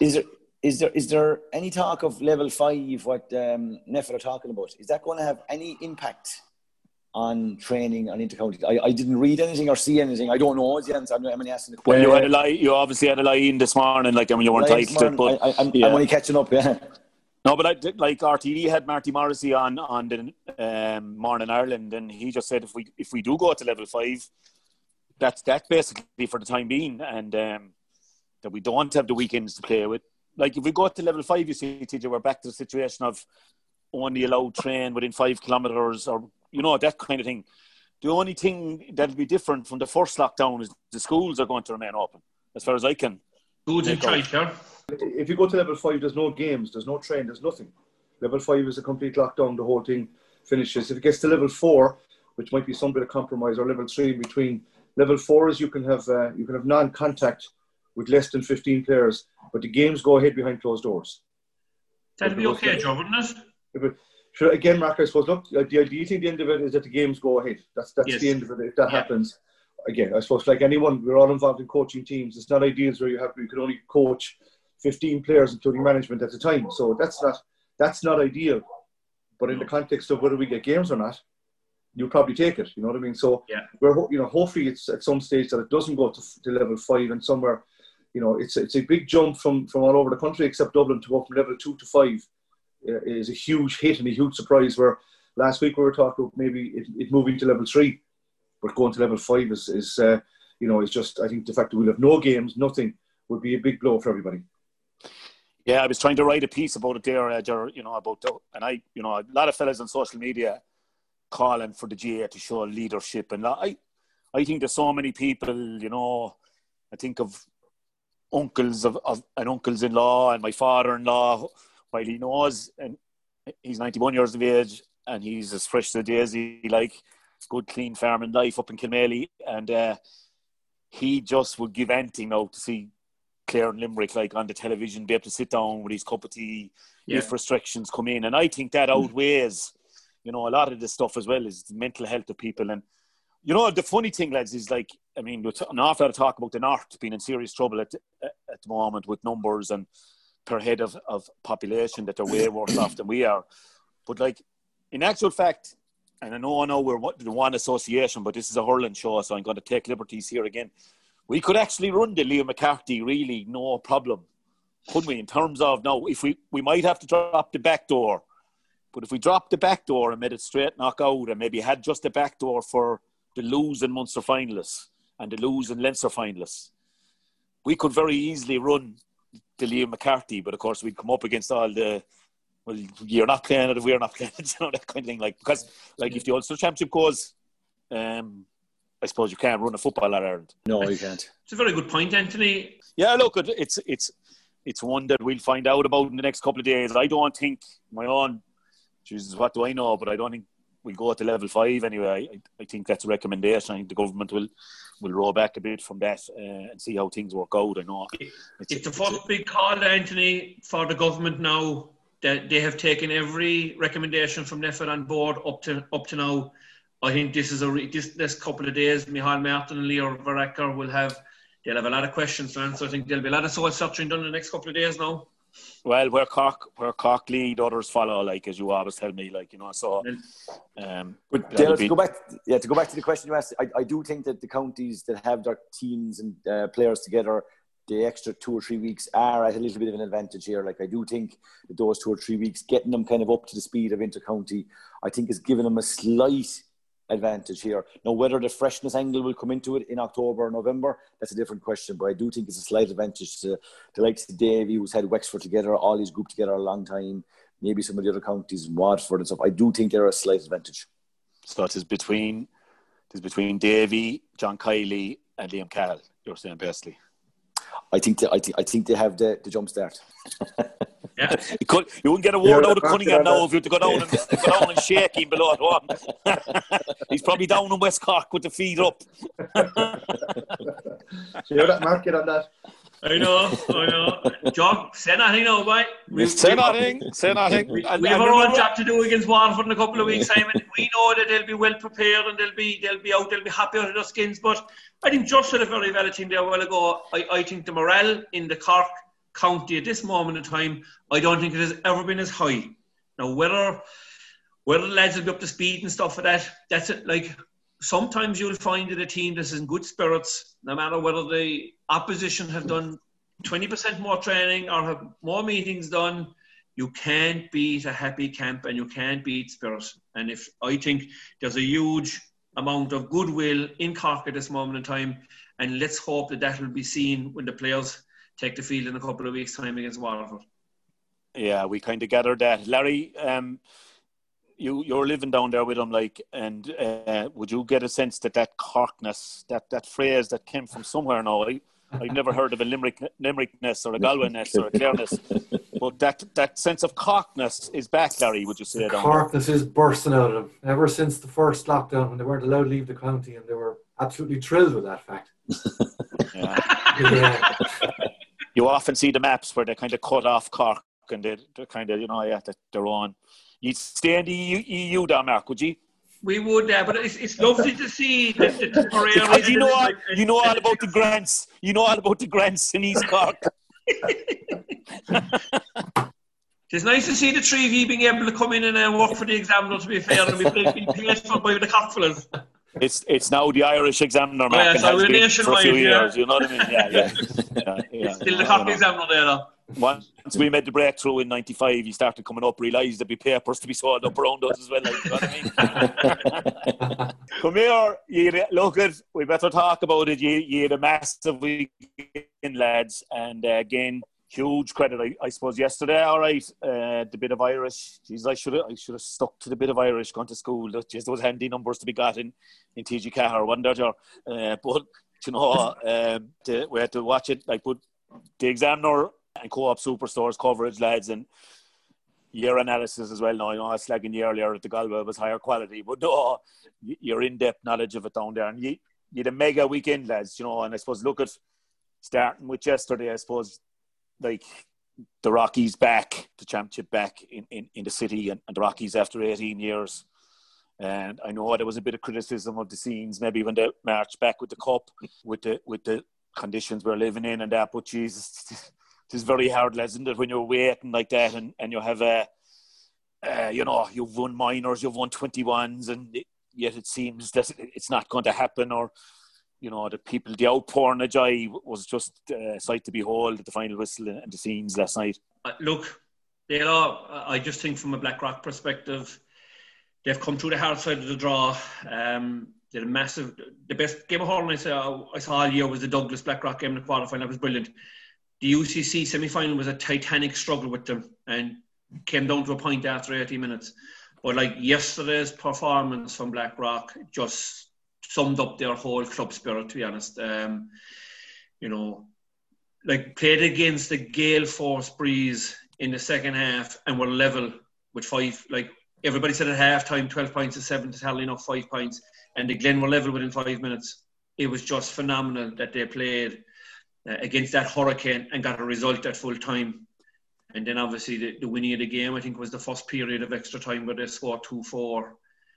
is there any talk of level 5, what Neff are talking about? Is that going to have any impact on training on inter-county? I didn't read anything or see anything. I don't know. I'm only asking the question. Well, you obviously had a lie in this morning, you weren't titled it, but I'm only catching up, yeah. No, but RTE had Marty Morrissey on the Morning Ireland, and he just said if we do go to level 5, that's basically for the time being, and that we don't have the weekends to play with. If we go to level 5, you see, TJ, we're back to the situation of only allowed train within 5 kilometres, or that kind of thing. The only thing that'll be different from the first lockdown is the schools are going to remain open, as far as I can. Schools in childcare. If you go to level 5, there's no games, there's no train, there's nothing. Level 5 is a complete lockdown. The whole thing finishes. If it gets to level 4, which might be some bit of compromise, or level 3 in between. Level 4 is you can have non-contact with less than 15 players, but the games go ahead behind closed doors. That'd be okay, Joe, wouldn't it? Sure, again, Mark, I suppose, look, the ideal thing, the end of it is that the games go ahead. That's yes. The end of it. If that happens, again, I suppose, like anyone, we're all involved in coaching teams. It's not ideal where you can only coach 15 players, including management at a time. So that's not ideal. But in the context of whether we get games or not, you'll probably take it. You know what I mean? So we're hopefully it's at some stage that it doesn't go to level 5, and somewhere, it's a big jump from all over the country except Dublin to go from level 2 to 5. Is a huge hit and a huge surprise, where last week we were talking about maybe it moving to level 3, but going to level 5 is just, I think the fact that we'll have no games, nothing, would be a big blow for everybody. Yeah, I was trying to write a piece about it there, and a lot of fellas on social media calling for the GA to show leadership. And I think there's so many people, I think of uncles and uncles-in-law and my father-in-law, while he knows, and he's 91 years of age, and he's as fresh as a daisy, like good, clean farming life up in Kilmaley, and he just would give anything now to see Clare and Limerick like on the television, be able to sit down with his cup of tea if restrictions come in. And I think that outweighs, a lot of this stuff as well, is the mental health of people. And, the funny thing, lads, is like, I mean, there's an awful lot of talk about the North being in serious trouble at the moment with numbers and per head of population, that they're way worse off than we are. But like, in actual fact, and I know we're the one association, but this is a hurling show, so I'm going to take liberties here again. We could actually run the Liam McCarthy, really, no problem, couldn't we? In terms of, now, if we might have to drop the back door, but if we dropped the back door and made it straight knockout and maybe had just the back door for the losing Munster finalists and the losing Leinster finalists, we could very easily run the Liam McCarthy, but of course we'd come up against all the, well, you're not playing it if we're not playing it, that kind of thing. Like, because, like, if the Ulster Championship goes, I suppose you can't run a football at Ireland. No, you can't. It's a very good point, Anthony. Yeah, look, it's one that we'll find out about in the next couple of days. I don't think Jesus, what do I know? But I don't think we'll go to level 5 anyway. I think that's a recommendation. I think the government will roll back a bit from that and see how things work out. I know it's the first big call, Anthony, for the government now. That they have taken every recommendation from NEFID on board up to now. I think this is this couple of days, Micheál Martin and Leo Varadkar they'll have a lot of questions to answer. I think there'll be a lot of soul searching done in the next couple of days now. Well, where Cork lead, others follow, like, as you always tell me, like, so. But Dale, to go back to the question you asked, I do think that the counties that have their teams and players together, the extra 2 or 3 weeks are at a little bit of an advantage here. Like, I do think that those 2 or 3 weeks, getting them kind of up to the speed of inter-county, I think is giving them a slight advantage here. Now, whether the freshness angle will come into it in October or November, that's a different question, but I do think it's a slight advantage to the likes of Davy, who's had Wexford together, all these grouped together a long time, maybe some of the other counties, Waterford and stuff. I do think they're a slight advantage. So it is between Davy, John Kiley and Liam Cahill, you're saying, basically. I think they have the jump start. Yeah. You wouldn't get a word out of Cunningham now if you had to go down and shake him below at one. He's probably down in West Cork with the feet up. Hear that market on that? I know. John, say nothing now, boy. Say nothing. We have our own job to do against Waterford in a couple of weeks' time, and we know that they'll be well prepared and they'll be happy out of their skins. But I think Josh said a very valid thing there a while ago. I think the morale in the Cork county at this moment in time, I don't think it has ever been as high. Now, whether the lads will be up to speed and stuff like that, that's it. Like, sometimes you'll find that a team that's in good spirits, no matter whether the opposition have done 20% more training or have more meetings done, you can't beat a happy camp and you can't beat spirit. And I think there's a huge amount of goodwill in Cork at this moment in time, and let's hope that will be seen when the players take the field in a couple of weeks' time against Waterford. Yeah, we kind of gathered that. Larry, you're living down there with them, like, and would you get a sense that Corkness, that phrase that came from somewhere now? I've never heard of a Limerickness or a Galway-ness or a Clareness, but that sense of Corkness is back, Larry, would you say? Corkness is bursting out of them. Ever since the first lockdown, when they weren't allowed to leave the county, and they were absolutely thrilled with that fact. Yeah. You often see the maps where they kind of cut off Cork and they're kind of, they're on. You'd stay in the EU, down, Mark, would you? We would, but it's lovely to see that because you know all about the grants. You know all about the grants in East Cork. It's nice to see the 3V being able to come in and work for the Examiner, to be fair, and be paid for by the Cork fellas. It's now the Irish Examiner, Mark, and has been for a few years. You know what I mean? Yeah. It's still the Cork Examiner there, though. Once we made the breakthrough in '95, you started coming up, realised there'd be papers to be sold up around us as well. Like, you know what I mean? Come here, look at. We better talk about it. You had a massive weekend, lads, and again, huge credit. I suppose yesterday, all right, the bit of Irish. Geez, I should have stuck to the bit of Irish going to school. Just those handy numbers to be got in TG Cahir, wasn't there? But you know, we had to watch it. Like, put the Examiner and Co-op Superstores coverage, lads, and your analysis as well. Now, I know I was slagging you earlier that the Galway was higher quality, but no, your in-depth knowledge of it down there, and you had a mega weekend, lads. You know, and I suppose look at starting with yesterday. I suppose, like, the Rockies back, the championship back in the city, and the Rockies after 18 years. And I know there was a bit of criticism of the scenes, maybe when they marched back with the cup, with the conditions we're living in and that. But Jesus, it's very hard, isn't it, when you're waiting like that and you have you've won minors, you've won 21s, and yet it seems that it's not going to happen, or you know, the outpouring of joy was just a sight to behold at the final whistle and the scenes last night. Look, I just think from a Blackrock perspective, they've come through the hard side of the draw. They're the best game of hurling I saw all year was the Douglas Blackrock game in the quarterfinal. That was brilliant. The UCC semi-final was a titanic struggle with them and came down to a point after 80 minutes. But like yesterday's performance from Blackrock just summed up their whole club spirit, to be honest. You know, like, played against the gale force breeze in the second half and were level with 5. Like, everybody said at half time, 12 points to 7 to tally enough 5 points. And the Glen were level within 5 minutes. It was just phenomenal that they played against that hurricane and got a result at full time. And then obviously the winning of the game, I think, was the first period of extra time where they scored 2-4.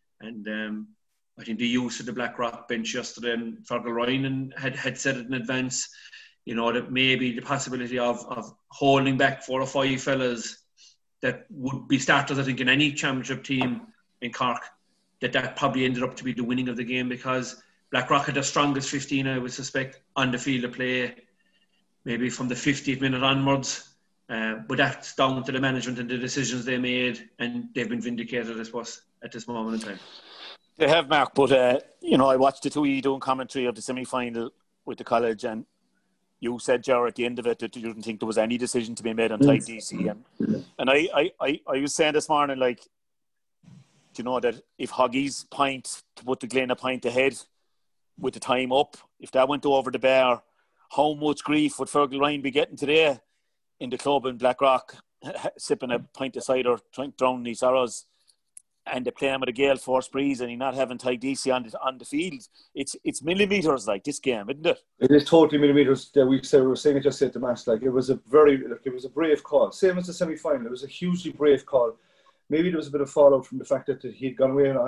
And I think the use of the Blackrock bench yesterday, and Fergal Ryan had said it in advance, you know, that maybe the possibility of holding back 4 or 5 fellas that would be starters, I think, in any championship team in Cork, that probably ended up to be the winning of the game, because Blackrock had the strongest 15, I would suspect, on the field of play, maybe from the 50th minute onwards. But that's down to the management and the decisions they made, and they've been vindicated, I suppose, at this moment in time. They have, Mark, but, you know, I watched the two of you doing commentary of the semi-final with the college, and you said, Ger, at the end of it, that you didn't think there was any decision to be made on Tide DC. And I was saying this morning, like, you know, that if Hoggy's point to put the Glen a point ahead with the time up, if that went over the bar, how much grief would Fergal Ryan be getting today in the club in Blackrock, sipping a pint of cider, trying to drown his sorrows, and they play him with a gale force breeze and he not having Tide DC on the field? It's millimetres, like, this game, isn't it? It is totally millimetres. We were saying it just at the match. Like, it was a brave call. Same as the semi-final. It was a hugely brave call. Maybe there was a bit of fallout from the fact that he'd gone away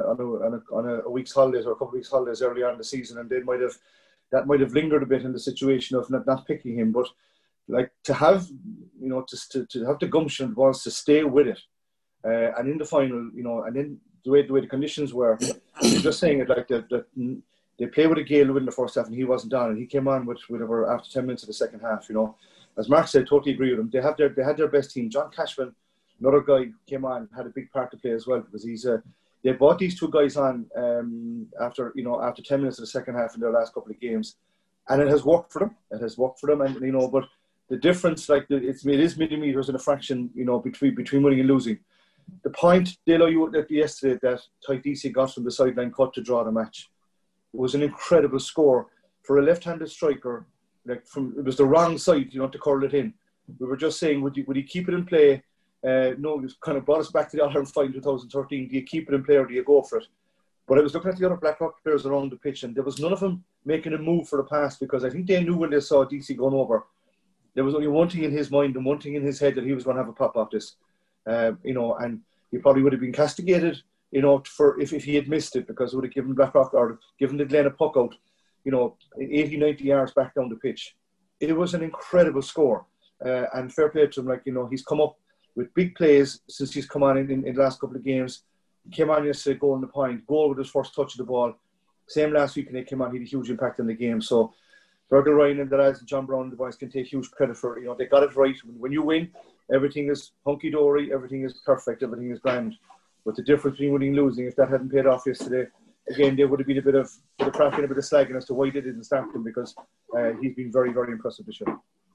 on a week's holidays or a couple of weeks' holidays early on in the season, and that might have lingered a bit in the situation of not picking him. But like, to have, you know, to have the gumption and balls to stay with it, and in the final, you know, and then the way the conditions were, just saying it like that they played with a gale in the first half and he wasn't on, and he came on with whatever after 10 minutes of the second half. You know, as Mark said, totally agree with him. They had their best team. John Cashman, another guy, came on, had a big part to play as well, because they brought these two guys on after 10 minutes of the second half in their last couple of games, and it has worked for them. And you know, but the difference, like, it is millimetres and a fraction, you know, between winning and losing. The point, Dalo, you yesterday, that Tide DC got from the sideline cut to draw the match was an incredible score for a left-handed striker. Like, it was the wrong side, you know, to curl it in. We were just saying, would he keep it in play? No, it kind of brought us back to the All-Ireland final in 2013. Do you keep it in play or do you go for it? But I was looking at the other Blackrock players around the pitch, and there was none of them making a move for the pass, because I think they knew when they saw DC going over, there was only one thing in his mind and one thing in his head, that he was going to have a pop off this. You know, and he probably would have been castigated, you know, for if he had missed it, because it would have given Blackrock, or given the Glen a puck out, you know, 80, 90 yards back down the pitch. It was an incredible score. And fair play to him. Like, you know, he's come up with big plays since he's come on in the last couple of games. He came on yesterday, goal in the point, goal with his first touch of the ball. Same last week, and he came on, he had a huge impact in the game. So Fergal Ryan and the lads and John Brown and the boys can take huge credit for, you know, they got it right. When you win, everything is hunky-dory, everything is perfect, everything is grand. But the difference between winning and losing, if that hadn't paid off yesterday, again, there would have been a bit of crack and a bit of slagging as to why they didn't start him, because he's been very, very impressive this year.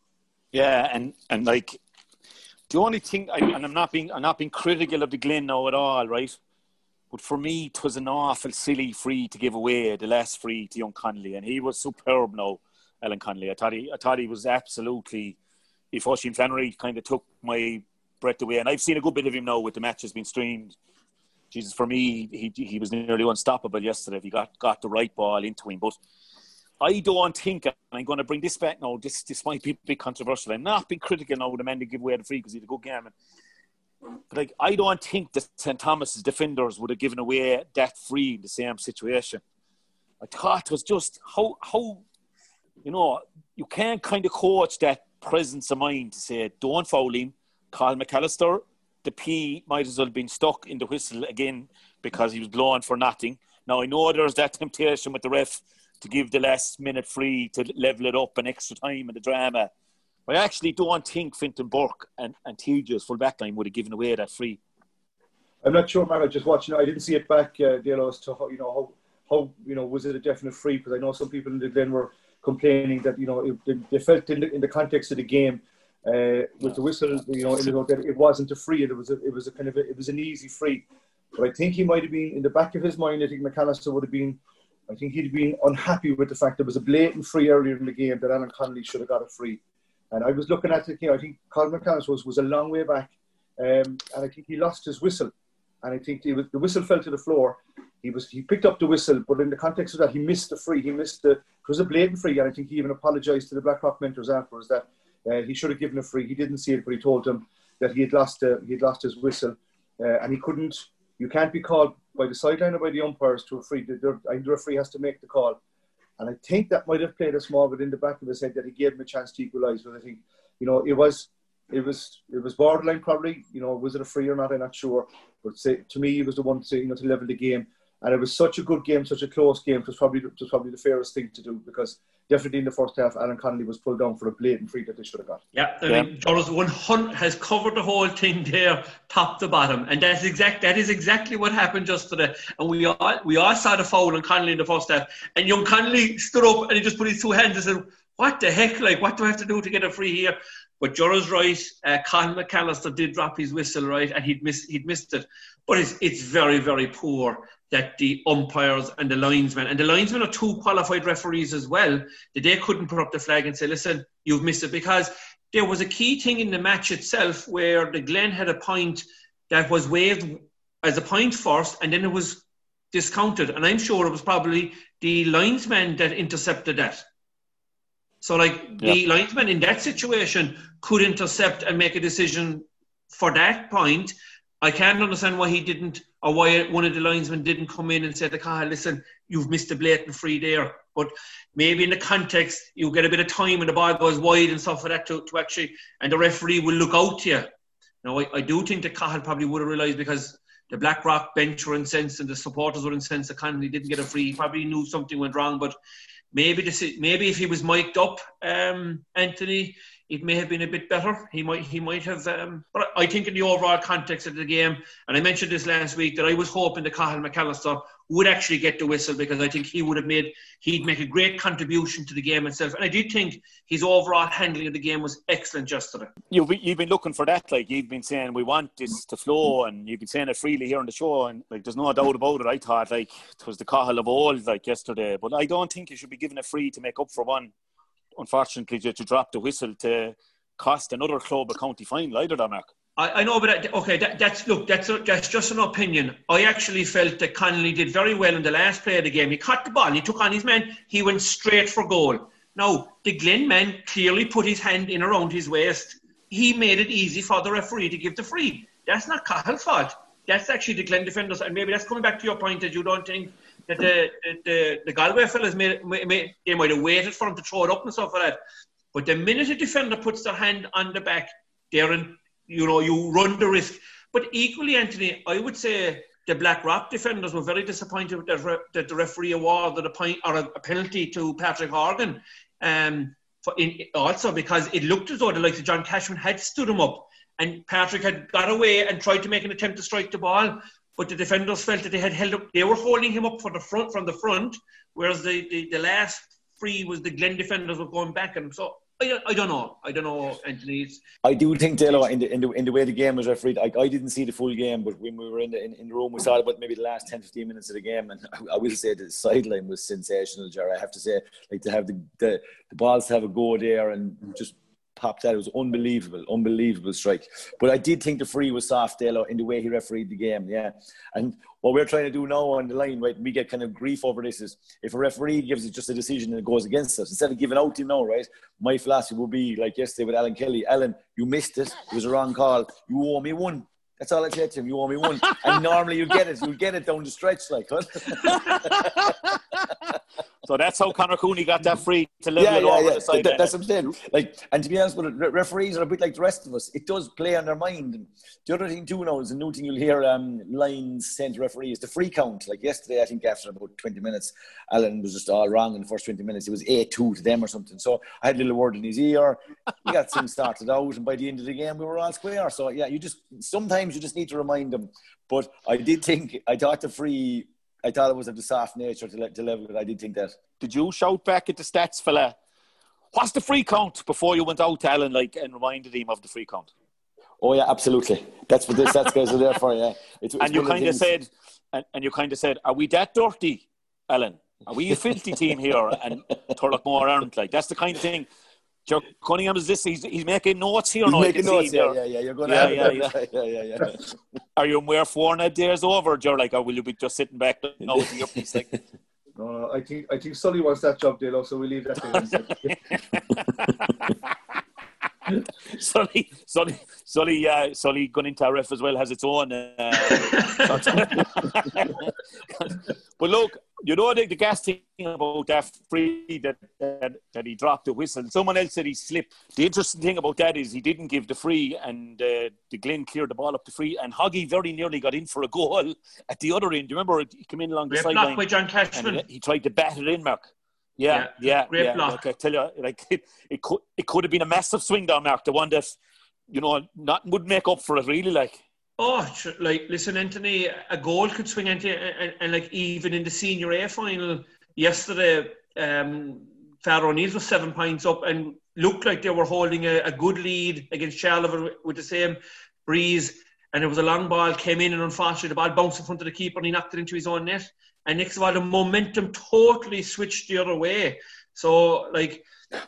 Yeah, and like the only thing, and I'm not being critical of the Glen now at all, right? But for me, it was an awful silly free to give away, the last free to young Connolly, and he was superb now, Alan Connolly. I thought he was absolutely. If Oisin Flannery kind of took my breath away, and I've seen a good bit of him now with the matches being streamed. Jesus, for me, he was nearly unstoppable yesterday if he got the right ball into him. But I don't think, and I'm going to bring this back now, this might be a bit controversial. I'm not being critical now of the man to give away the free because he had a good game. But like, I don't think that St. Thomas's defenders would have given away that free in the same situation. I thought it was just how you can't kind of coach that presence of mind to say, don't foul him, call McAllister. The P might as well have been stuck in the whistle again because he was blowing for nothing. Now, I know there's that temptation with the ref to give the last minute free to level it up an extra time in the drama. I actually don't think Fintan Burke and TJ's full back line would have given away that free. I'm not sure, man. I was just watching it. I didn't see it back, Dale, as to how was it a definite free? Because I know some people in the Glen were complaining that they felt in the context of the game with the whistle, that it wasn't a free. It was an easy free. But I think he might have been in the back of his mind. I think McAllister would have been. I think he'd been unhappy with the fact there was a blatant free earlier in the game that Alan Connolly should have got a free. And I was looking at it. I think Colin McAllister was a long way back, and I think he lost his whistle. And I think the whistle fell to the floor. He picked up the whistle, but in the context of that, he missed the free. It was a blatant free, and I think he even apologised to the Blackrock mentors afterwards that he should have given a free. He didn't see it, but he told them that he had lost his whistle, and he couldn't. You can't be called by the sideline or by the umpires to a free. The referee has to make the call, and I think that might have played a small bit in the back of his head that he gave him a chance to equalise. But I think it was borderline probably. Was it a free or not? I'm not sure. But to me, he was the one to level the game. And it was such a good game, such a close game. It was probably the fairest thing to do because definitely in the first half, Alan Connolly was pulled down for a blatant free that they should have got. Yeah, I mean, Jonas 100 has covered the whole thing there, top to bottom, and that is exactly what happened just today. And we all saw the foul on Connolly in the first half, and young Connolly stood up and he just put his two hands and said, "What the heck? Like, what do I have to do to get a free here?" But Jora's right. Colin McAllister did drop his whistle, right, and he'd missed it. But it's very, very poor that the umpires and the linesmen are two qualified referees as well, that they couldn't put up the flag and say, "Listen, you've missed it," because there was a key thing in the match itself where the Glen had a point that was waived as a point first, and then it was discounted, and I'm sure it was probably the linesman that intercepted that. So, the linesman in that situation could intercept and make a decision for that point. I can't understand why he didn't, or why one of the linesmen didn't come in and say to Cahill, "Listen, you've missed a blatant free there." But maybe in the context, you get a bit of time when the ball goes wide and stuff like that to actually, and the referee will look out to you. Now, I do think that Cahill probably would have realised, because the Blackrock bench were incensed and the supporters were incensed that Connolly didn't get a free. He probably knew something went wrong, but maybe if he was mic'd up, Anthony, it may have been a bit better. He might have. But I think in the overall context of the game, and I mentioned this last week, that I was hoping that Cahill McAllister would actually get the whistle, because I think he'd make a great contribution to the game itself. And I did think his overall handling of the game was excellent yesterday. You've been looking for that, like you've been saying, we want this to flow, and you've been saying it freely here on the show, and there's no doubt about it. I thought it was the Cahill of old yesterday, but I don't think you should be given a free to make up for one. Unfortunately, to drop the whistle to cost another club a county final either, Mark. I know, but that's just an opinion. I actually felt that Connolly did very well in the last play of the game. He caught the ball, he took on his man, he went straight for goal. Now, the Glen man clearly put his hand in around his waist. He made it easy for the referee to give the free. That's not Cahill's fault. That's actually the Glen defenders, and maybe that's coming back to your point that you don't think that the Galway fellas they might have waited for him to throw it up and stuff like that. But the minute a defender puts their hand on the back, you run the risk. But equally, Anthony, I would say the Blackrock defenders were very disappointed that the referee awarded a point or a penalty to Patrick Horgan. Also because it looked as though the likes of John Cashman had stood him up, and Patrick had got away and tried to make an attempt to strike the ball. But the defenders felt that they had held up. They were holding him up from the front, whereas the last free was the Glen defenders were going back. And so I don't know, Anthony. I do think, Delo, in the way the game was refereed, I didn't see the full game, but when we were in the room, we saw about maybe the last 10-15 minutes of the game, and I will say the sideline was sensational, Jerry. I have to say, like, to have the balls to have a go there and just popped out. It was unbelievable strike. But I did think the free was soft, Delo, in the way he refereed the game, yeah. And what we're trying to do now on the line, right, we get kind of grief over this, is if a referee gives it just a decision and it goes against us, instead of giving out to him now, right, my philosophy would be like yesterday with Alan Kelly. Alan, you missed it. It was a wrong call. You owe me one. That's all I said to him. You owe me one. And normally you get it. You'll get it down the stretch, like, huh? So that's how Conor Cooney got that free to level it over the side. That's what I'm saying. Like, and to be honest with it, referees are a bit like the rest of us. It does play on their mind. And the other thing too now is a new thing you'll hear lines sent to referees, the free count. Like yesterday, I think after about 20 minutes, Alan was just all wrong in the first 20 minutes. It was 8-2 to them or something. So I had a little word in his ear. He got things started out, and by the end of the game, we were all square. So yeah, sometimes you just need to remind them. But I thought it was of the soft nature to level it. I did think that. Did you shout back at the stats fella, what's the free count, before you went out to Alan, like, and reminded him of the free count? Oh yeah, absolutely. That's what the stats guys are there for. Yeah. And you kind of said, are we that dirty, Alan? Are we a filthy team here? And Turlockmore aren't, like. That's the kind of thing. Joe Cunningham is this. He's making notes here. He's making notes. Yeah. You're going to yeah. Are you aware 4 days over, Joe? Like, or will you be just sitting back now with your piece? Like, no, I think Sully wants that job, Dalo, so we leave that to him. Sully going into ref as well has its own. But look, you know the gas thing about that free that he dropped the whistle. Someone else said he slipped. The interesting thing about that is he didn't give the free, and the Glen cleared the ball up the free, and Hoggy very nearly got in for a goal at the other end. Do you remember he came in along the sideline? Blocked by John Cashman. He tried to bat it in, Mark. Yeah. Great block. Like I tell you, like it could have been a massive swing down, Mark. The one that, nothing would make up for it, really, like. Oh, like, listen, Anthony, a goal could swing into, and like, even in the Senior A final yesterday, Farrow O'Neill's was 7 points up and looked like they were holding a good lead against Charleville with the same breeze. And it was a long ball, came in, and unfortunately the ball bounced in front of the keeper and he knocked it into his own net. And next of all, the momentum totally switched the other way. So, like,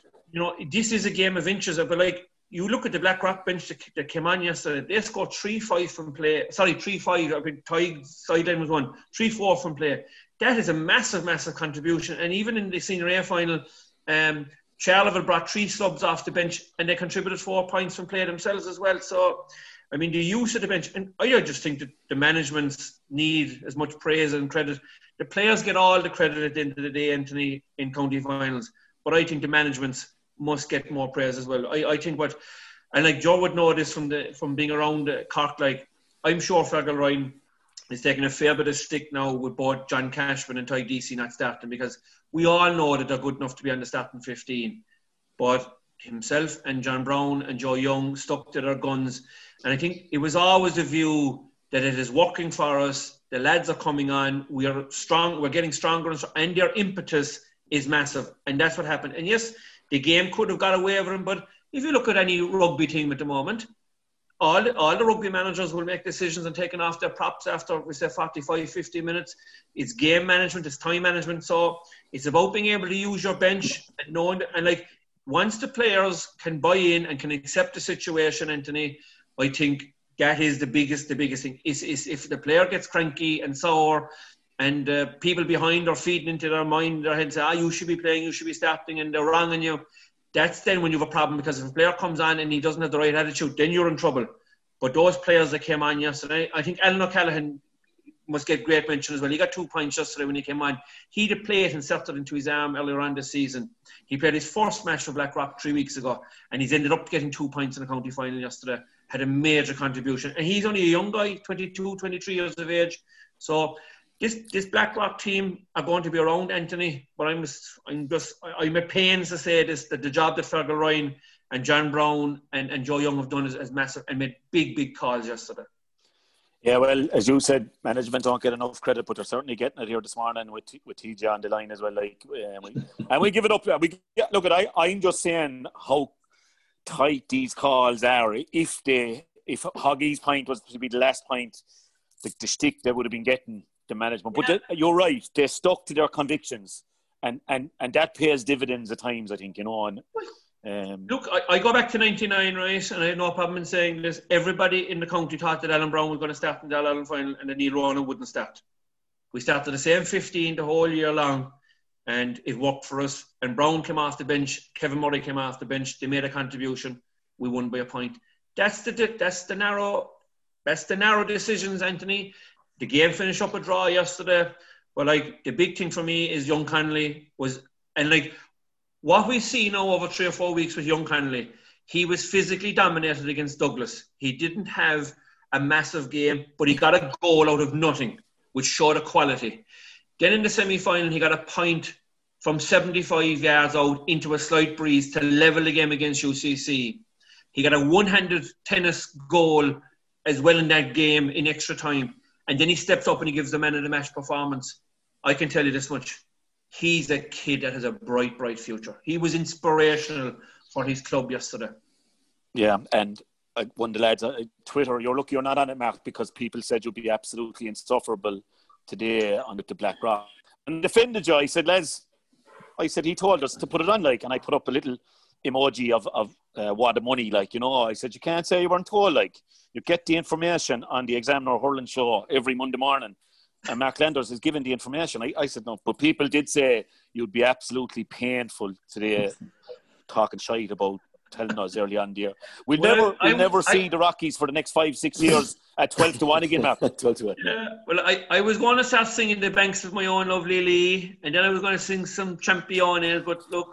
this is a game of inches. But, like, you look at the Blackrock bench that came on yesterday, they scored 3-5 from play. Sorry, 3-5. I think Ty's sideline was 1. 3-4 from play. That is a massive, massive contribution. And even in the Senior A final, Charleville brought 3 subs off the bench and they contributed 4 points from play themselves as well. So, I mean, the use of the bench, and I just think that the managements need as much praise and credit. The players get all the credit at the end of the day, Anthony, in county finals. But I think the managements must get more praise as well. I think and like Joe would know this from being around Cork, like, I'm sure Fergal Ryan is taking a fair bit of stick now with both John Cashman and Ty Deasy not starting, because we all know that they're good enough to be on the starting 15. But himself and John Brown and Joe Young stuck to their guns. And I think it was always the view that it is working for us. The lads are coming on. We are strong. We're getting stronger, and their impetus is massive. And that's what happened. And yes, the game could have got away with them. But if you look at any rugby team at the moment, all the rugby managers will make decisions and taking off their props after, we say, 45, 50 minutes. It's game management. It's time management. So it's about being able to use your bench and knowing, and like, once the players can buy in and can accept the situation, Anthony, I think that is the biggest thing. Is if the player gets cranky and sour, and people behind are feeding into their mind, their head say, you should be playing, you should be starting, and they're wrong on you. That's then when you have a problem, because if a player comes on and he doesn't have the right attitude, then you're in trouble. But those players that came on yesterday, I think Alan O'Callaghan must get great mention as well. He got 2 points yesterday when he came on. He had a plate inserted into his arm earlier on this season. He played his first match for Blackrock 3 weeks ago, and he's ended up getting 2 points in the county final yesterday. Had a major contribution. And he's only a young guy, 22, 23 years of age. So this Blackrock team are going to be around, Anthony. But I'm at pains to say this, that the job that Fergal Ryan and John Brown and Joe Young have done is massive, and made big calls yesterday. Yeah, well, as you said, management don't get enough credit, but they're certainly getting it here this morning with TJ on the line as well. We give it up. I'm just saying how tight these calls are. If Hoggy's point was to be the last point, the stick they would have been getting the management. But you're right; they stuck to their convictions, and that pays dividends at times. I think Look, I go back to 99, right, and I have no problem in saying this. Everybody in the county thought that Alan Brown was going to start in the All-Ireland final and that Neil Ronan wouldn't start. We started the same 15 the whole year long, and it worked for us. And Brown came off the bench, Kevin Murray came off the bench, they made a contribution, we won by a point. That's the narrow decisions, Anthony. The game finished up a draw yesterday, but the big thing for me is young Connolly what we see now over 3 or 4 weeks with young Connolly, he was physically dominated against Douglas. He didn't have a massive game, but he got a goal out of nothing, which showed a quality. Then in the semi-final, he got a point from 75 yards out into a slight breeze to level the game against UCC. He got a one-handed tennis goal as well in that game in extra time. And then he steps up and he gives the man of the match performance. I can tell you this much. He's a kid that has a bright, bright future. He was inspirational for his club yesterday. Yeah, and one of the lads on Twitter, you're lucky you're not on it, Mark, because people said you'd be absolutely insufferable today on the Black Rock. And defended you, I said, Les, he told us to put it on, and I put up a little emoji of what the money, I said, you can't say you weren't told, you get the information on the Examiner Hurling show every Monday morning. And Mark Landers is giving the information. I said no, but people did say you'd be absolutely painful today talking shite about telling us early on there. We'll never see the Rockies for the next 5-6 years at 12-1 again, Mark. 12-1. Yeah. Well, I was going to start singing The Banks of My Own Lovely Lee, and then I was going to sing some Champion, but look,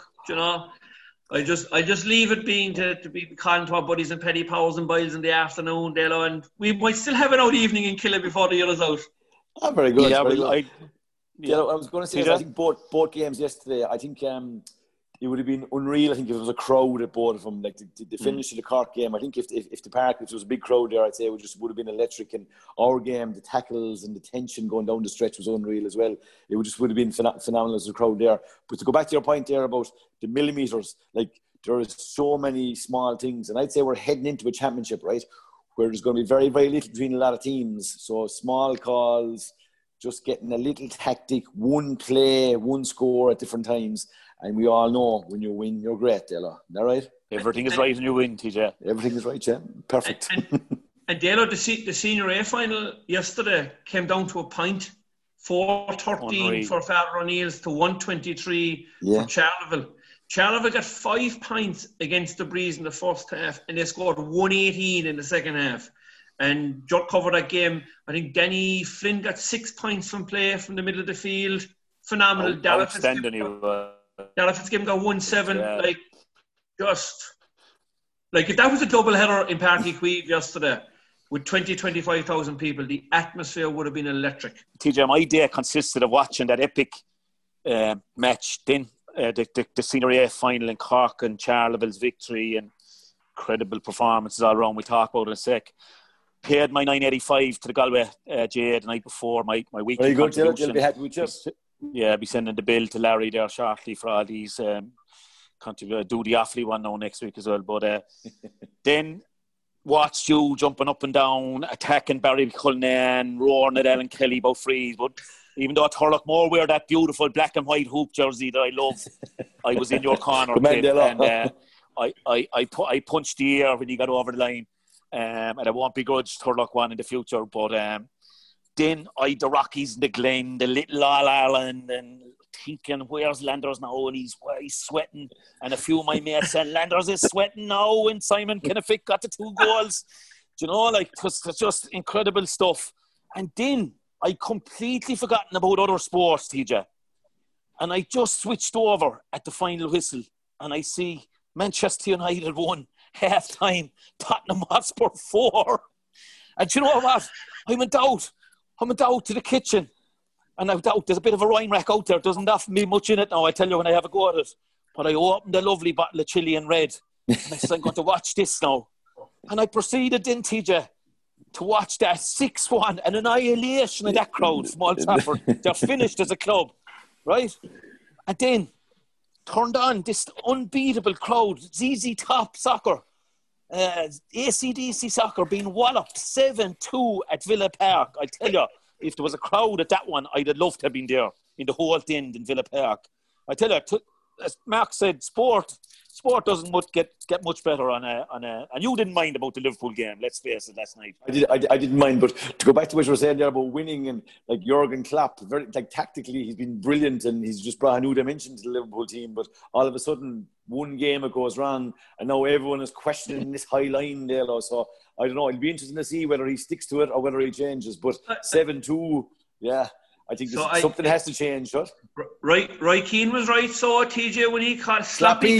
I just leave it being to be calling to our buddies and Petty Powers and Biles in the afternoon, and we might still have an out evening in Killa before the year's out. Oh, very good. Yeah, very good. I was going to say, I think both games yesterday, I think it would have been unreal, I think, if there was a crowd at both of them. The finish of the Cork game, I think if the park, if there was a big crowd there, I'd say it would have been electric. And our game, the tackles and the tension going down the stretch was unreal as well. It would have been phenomenal as a crowd there. But to go back to your point there about the millimetres, there is so many small things. And I'd say we're heading into a championship, right, where there's going to be very, very little between a lot of teams. So small calls, just getting a little tactic, one play, one score at different times. And we all know when you win, you're great, Delo. Isn't that right? Everything is right when you win, TJ. Everything is right, yeah. Perfect. And Delo, the Senior A final yesterday came down to a point. 4-13 for Father O'Neill's to 123 for Charleville. Charleville got 5 points against the Breeze in the first half, and they scored 118 in the second half. And Judd covered that game. I think Danny Flynn got 6 points from play from the middle of the field. Phenomenal. Darragh Fitzgibbon got 1-7. If that was a double header in Páirc Uí Chaoimh yesterday with 20,000-25,000 people, the atmosphere would have been electric. TJ, my day consisted of watching that epic match, then the Senior A final in Cork and Charleville's victory and incredible performances all around. We'll talk about it in a sec. Paid my $9.85 to the Galway GA the night before my weekly contribution. Be happy with you. Yeah, I'll be sending the bill to Larry there shortly for all these do the Offaly one now next week as well. But then watched you jumping up and down, attacking Barry Cullinan, roaring at Alan Kelly about frees. But even though Thurlockmore wear that beautiful black and white hoop jersey that I love, I was in your corner, kid, and I punched the air when he got over the line. And I won't begrudge Thurlock one in the future. But then the Rockies in the Glen, the little All-Ireland, and thinking, where's Landers now? And he's sweating. And a few of my mates said, Landers is sweating now. And Simon Kennefick got the 2 goals. It's just incredible stuff. And then I completely forgotten about other sports, TJ. And I just switched over at the final whistle. And I see Manchester United won half-time, Tottenham Hotspur 4. And you know what? I went out to the kitchen. And I doubt there's a bit of a wine rack out there. Doesn't often be much in it now, I tell you, when I have a go at it. But I opened a lovely bottle of Chilean Red. And I said, I'm going to watch this now. And I proceeded then, TJ, to watch that 6-1, an annihilation of that crowd from Old Trafford. They're finished as a club, right? And then turned on this unbeatable crowd, ZZ Top soccer, AC/DC soccer being walloped 7-2 at Villa Park. I tell you, if there was a crowd at that one, I'd have loved to have been there in the whole end in Villa Park. I tell you, as Mark said, sport doesn't get much better on a. And you didn't mind about the Liverpool game. Let's face it, last night. I didn't mind, but to go back to what you were saying there about winning and like Jurgen Klopp, very like tactically he's been brilliant and he's just brought a new dimension to the Liverpool team. But all of a sudden, one game it goes wrong, and now everyone is questioning this high line there. So I don't know. It'll be interesting to see whether he sticks to it or whether he changes. But 7-2, yeah. I think something has to change, right? Roy Keane was right, so TJ, when he called Slappy.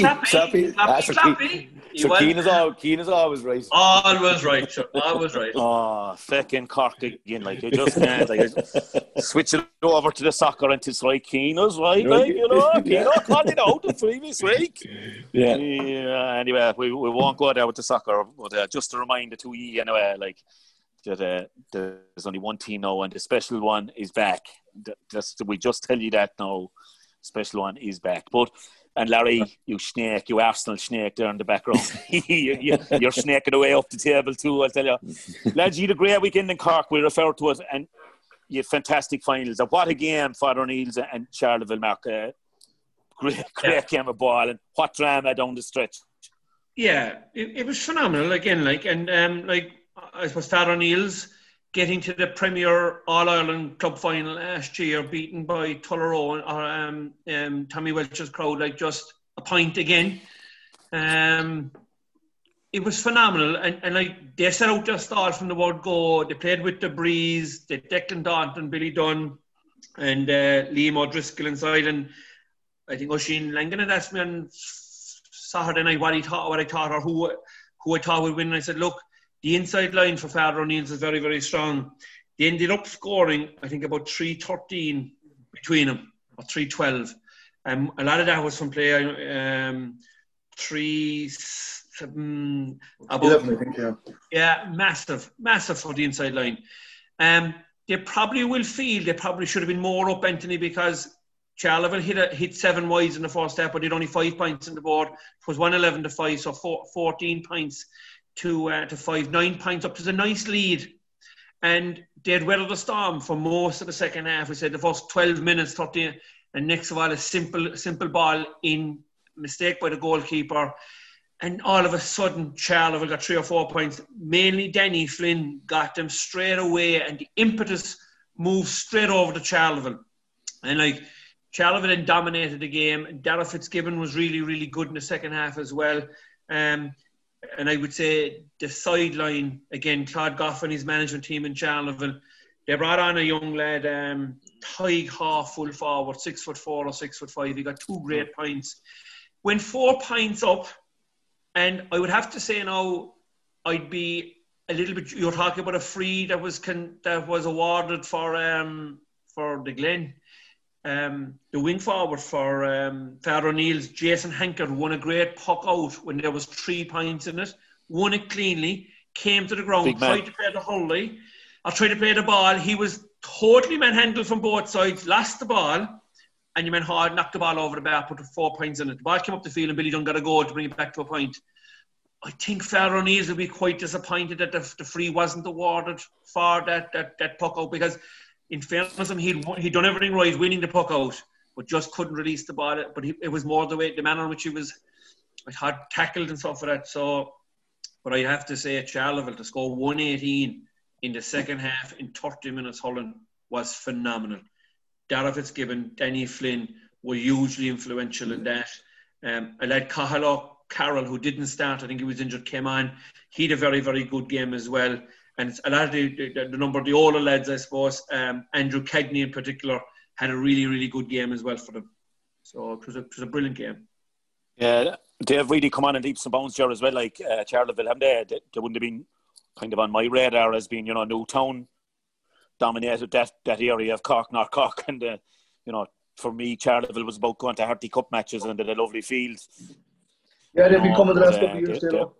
So Keane is always right. Always right. Oh, fucking Cork again. Like, you just can't switch it over to the soccer and it's Roy Keane is right. Like, you know, called it out the previous week. Yeah. Anyway, we won't go there with the soccer, but just to remind the two of you, anyway, like, that there's only one team now and the special one is back. We just tell you that now. Special one is back. And Larry, you snake, you Arsenal snake there in the background. You're snaking away up the table too, I'll tell you. Lads, you had a great weekend in Cork. We refer to it, and you had fantastic finals. What a game, Father O'Neill's and Charleville, Mark. Great game of ball, and what drama down the stretch. Yeah, it was phenomenal again. I suppose Father O'Neill's getting to the Premier All-Ireland Club Final last year, beaten by Tullaroan or Tommy Welch's crowd, like just a point again. It was phenomenal. And like they set out their start from the word go. They played with the breeze, the Declan Daunt, Billy Dunn, and Liam O'Driscoll inside. And I think Oisin Langan had asked me on Saturday night what I thought or who I thought would win. And I said, look, the inside line for Father O'Neill's is very, very strong. They ended up scoring, I think, about 3-13 between them, or 3-12. A lot of that was from play. 3-11, I think, yeah. Yeah, massive for the inside line. They probably should have been more up, Anthony, because Charleville hit 7 wides in the first half, but did only 5 points on the board. It was 111-5, so 14 points to 5, 9 points up. It was a nice lead. And they had weathered the storm for most of the second half. We said the first 12 minutes, 13, and next of all, a simple ball in, mistake by the goalkeeper. And all of a sudden, Charleville got 3 or 4 points. Mainly Danny Flynn got them straight away, and the impetus moved straight over to Charleville. And like, Charleville then dominated the game. Darragh Fitzgibbon was really, really good in the second half as well. And I would say the sideline, again, Claude Goff and his management team in Charleville, they brought on a young lad, Tyg Haw, full forward, 6'4" or 6'5". He got 2 great points. Went 4 points up, and I would have to say now, I'd be a little bit. You're talking about a free that was awarded for the Glen. The wing forward for Father O'Neill's, Jason Hankard, won a great puck out when there was 3 points in it. Won it cleanly, came to the ground, tried to play the hurley, or tried to play the ball. He was totally manhandled from both sides, lost the ball, and Ewan Hall knocked the ball over the bar, put 4 points in it. The ball came up the field and Billy Dunn got a goal to bring it back to a point. I think Father O'Neill's will be quite disappointed that the free wasn't awarded for that puck out, because in fairness to him, he'd done everything right, winning the puck out, but just couldn't release the ball. But it was more the manner in which he was had tackled and stuff like that. So, but I have to say, Charleville to score 118 in the second half in 30 minutes hurling was phenomenal. Darragh Fitzgibbon, Danny Flynn were hugely influential in that. A lad Carroll, who didn't start, I think he was injured, came on. He had a very, very good game as well. And a lot of the older lads, I suppose, Andrew Cagney in particular, had a really, really good game as well for them. So it was a brilliant game. Yeah, they've really come on in leaps and bounds here as well, like Charleville, haven't they? They wouldn't have been kind of on my radar as being, Newtown dominated that area of Cork, North Cork. And, for me, Charleville was about going to Harty Cup matches and they had a lovely field. Yeah, they've been coming the last couple of years.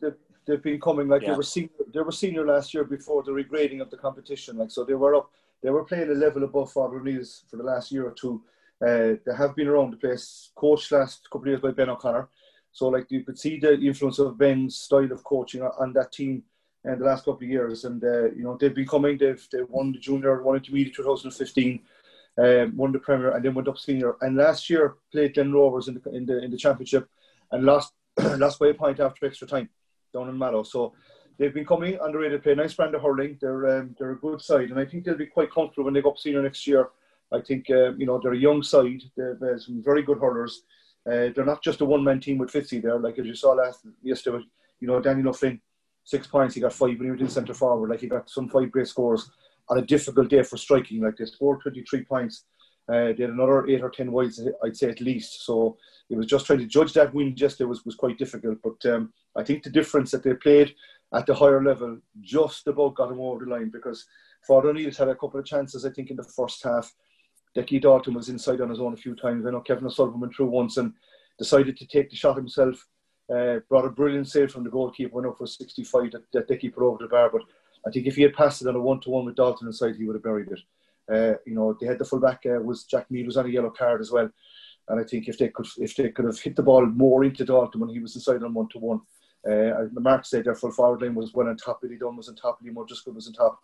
They've been coming like Yeah. they were senior last year before the regrading of the competition. Like, so they were up. They were playing a level above Father O'Neill's for the last year or two. They have been around the place, coached last couple of years by Ben O'Connor. So like you could see the influence of Ben's style of coaching on that team in the last couple of years. And you know, they've been coming. They've won the junior, won intermediate 2015, won the Premier, and then went up senior. And last year played Glen Rovers in the championship and lost by a point after extra time down in Mallow. So they've been coming underrated, play nice brand of hurling. They're a good side, and I think they'll be quite comfortable when they go up senior next year. I think you know, they're a young side. They've some very good hurlers. They're not just a one-man team with Fitzy there, like as you saw yesterday. You know, Daniel O'Flynn, 6 points. He got 5 when he was in centre forward. Like, he got some 5 great scores on a difficult day for striking. Like, they scored 23 points. They had another 8 or 10 wides, I'd say, at least. So it was just trying to judge that win yesterday was quite difficult. But I think the difference that they played at the higher level just about got them over the line, because Father O'Neill's had a couple of chances, I think, in the first half. Decky Dalton was inside on his own a few times. I know Kevin O'Sullivan went through once and decided to take the shot himself. Brought a brilliant save from the goalkeeper, went up for 65 that Decky put over the bar. But I think if he had passed it on a 1-to-1 with Dalton inside, he would have buried it. You know, they had the fullback was Jack Mead, was on a yellow card as well. And I think if they could have hit the ball more into Dalton when he was inside on 1-to-1. Mark said their full forward line was well on top. Billy Dunn was on top. Lee Mudgescott was on top.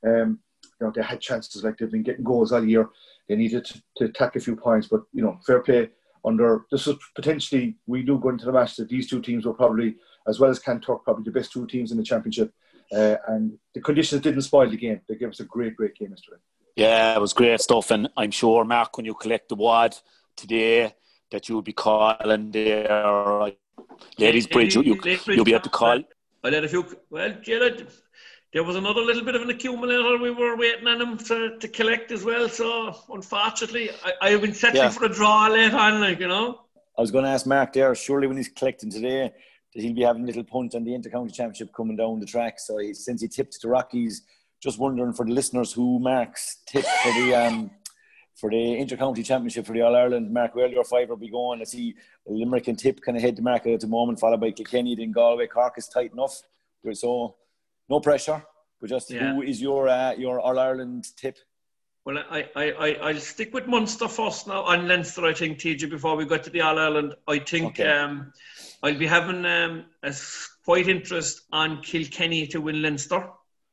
You know, they had chances, like they've been getting goals all year. They needed to tack a few points, but you know, fair play. This was potentially, we knew going into the match that these two teams were probably, as well as Kanturk, probably the best two teams in the championship. And the conditions didn't spoil the game. They gave us a great game yesterday. Yeah, it was great stuff, and I'm sure, Mark, when you collect the wad today, that you'll be calling there, Ladies Bridge. You'll be able to call. I let a few. Well, Jared, there was another little bit of an accumulator we were waiting on him to collect as well. So unfortunately, I've been settling for a draw late on, like, you know. I was going to ask Mark there, surely when he's collecting today, that he'll be having a little punt on the Intercounty Championship coming down the track. So since he tipped the Rockies, just wondering for the listeners who Mark's tipped for the Intercounty Championship for the All-Ireland. Mark, where your five will be going? I see Limerick and Tip kind of head to market at the moment, followed by Kilkenny, then Galway. Cork is tight enough. So no pressure, but just who is your All-Ireland tip? Well, I'll stick with Munster first now, and Leinster, I think, TJ, before we get to the All-Ireland. I think I'll be having a quite interest on Kilkenny to win Leinster.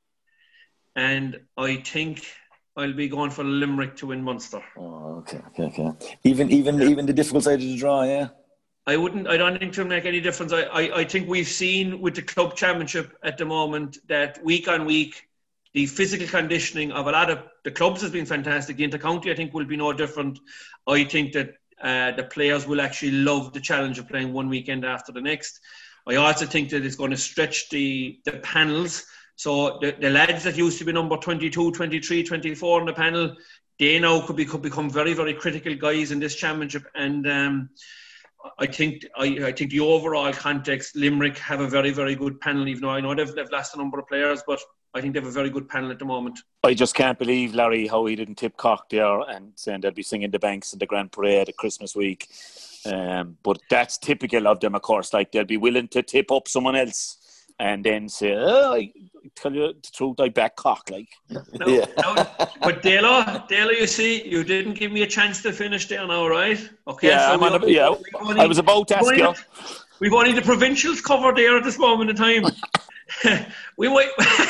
And I think I'll be going for Limerick to win Munster. Oh, okay. Even the difficult side of the draw, yeah? I don't think it'll make any difference. I think we've seen with the club championship at the moment that week on week, the physical conditioning of a lot of the clubs has been fantastic. The Intercounty, I think, will be no different. I think that the players will actually love the challenge of playing one weekend after the next. I also think that it's going to stretch the panels. So the lads that used to be number 22, 23, 24 on the panel, they now could become very, very critical guys in this championship. And I think the overall context, Limerick have a very, very good panel, even though I know they've lost a number of players, but I think they have a very good panel at the moment. I just can't believe, Larry, how he didn't tip Cork there and saying they'll be singing the Banks in the Grand Parade at Christmas week. But that's typical of them, of course. Like, they'll be willing to tip up someone else and then say, I tell you the truth, I back Cork, like. No, but Dalo, you see, you didn't give me a chance to finish there now, right? Okay. Yeah, so I was about to ask you. We've only the provincials covered there at this moment in time. We might...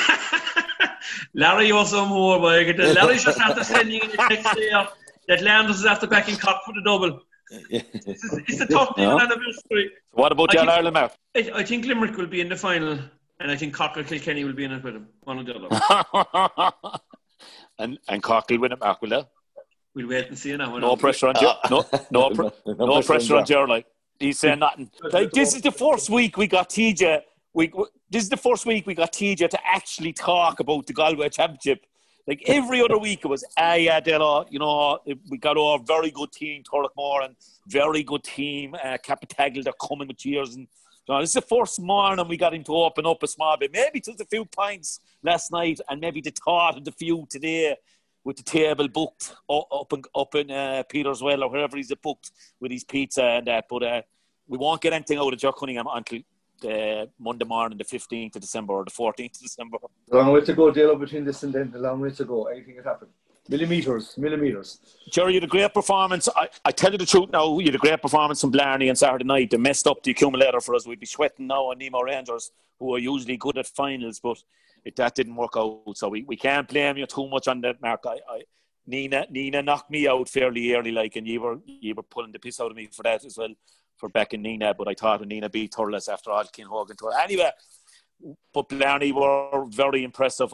Larry was some more, but Larry just after sending in a text there that Landers is after backing Cork for the double. It's a tough thing on anniversary. What about John Ireland, Mark? I think Limerick will be in the final, and I think Cork or Kilkenny will be in it with him. One or the other. and Cork will win it, Mark, will they? We'll wait and see now. No pressure on Joe. No pressure on Joe. Like, he's saying nothing. Like, this is the first week we got TJ. This is the first week we got TJ to actually talk about the Galway Championship. Like, every other week it was, Dela, you know, we got our very good team, Turlockmore, and very good team, Capitagle, they're coming with cheers. And, you know, this is the first morning we got him to open up a small bit. Maybe it was a few pints last night, and maybe the thought of the few today with the table booked up in Peterswell or wherever he's booked with his pizza and that. But we won't get anything out of Joe Cunningham until the Monday morning, the 15th of December or the 14th of December. A long way to go, Dale, between this and then. A long way to go. Anything can happen. Millimetres. Jerry, you had a great performance. I tell you the truth now, you had a great performance from Blarney on Saturday night. They messed up the accumulator for us. We'd be sweating now on Nemo Rangers, who are usually good at finals, but that didn't work out. So we can't blame you too much on that, Mark. Nina knocked me out fairly early, and you were pulling the piss out of me for that as well, for backing Nina. But I thought Nina beat Thurles after all, Ken Hogan to her. Anyway, but Blarney were very impressive.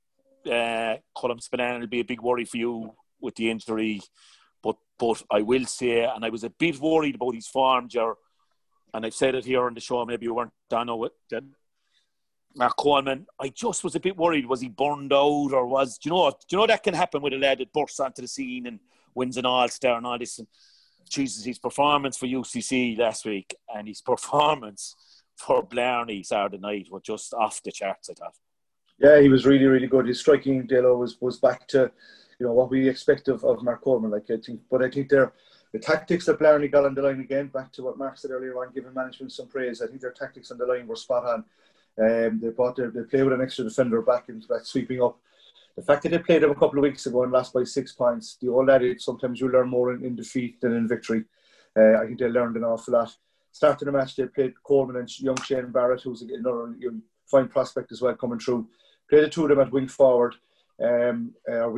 Colm Spillane will be a big worry for you with the injury, but I will say, and I was a bit worried about his form, Ger, and I've said it here on the show, maybe you weren't done with it. Mark Coleman, I just was a bit worried. Was he burned out, or was do you know that can happen with a lad that bursts onto the scene and wins an All-Star and all this? And Jesus, his performance for UCC last week and his performance for Blarney Saturday night were just off the charts, I thought. Yeah, he was really, really good. His striking, Dalo, was back to, what we expect of Mark Coleman. I think the tactics that Blarney got on the line again, back to what Mark said earlier on, giving management some praise. I think their tactics on the line were spot on. They play with an extra defender back into that sweeping up. The fact that they played them a couple of weeks ago and lost by 6 points, the old adage, sometimes you learn more in defeat than in victory. I think they learned an awful lot. Starting the match, they played Coleman and young Shane Barrett, who's another fine prospect as well coming through. Played the two of them at wing forwards, and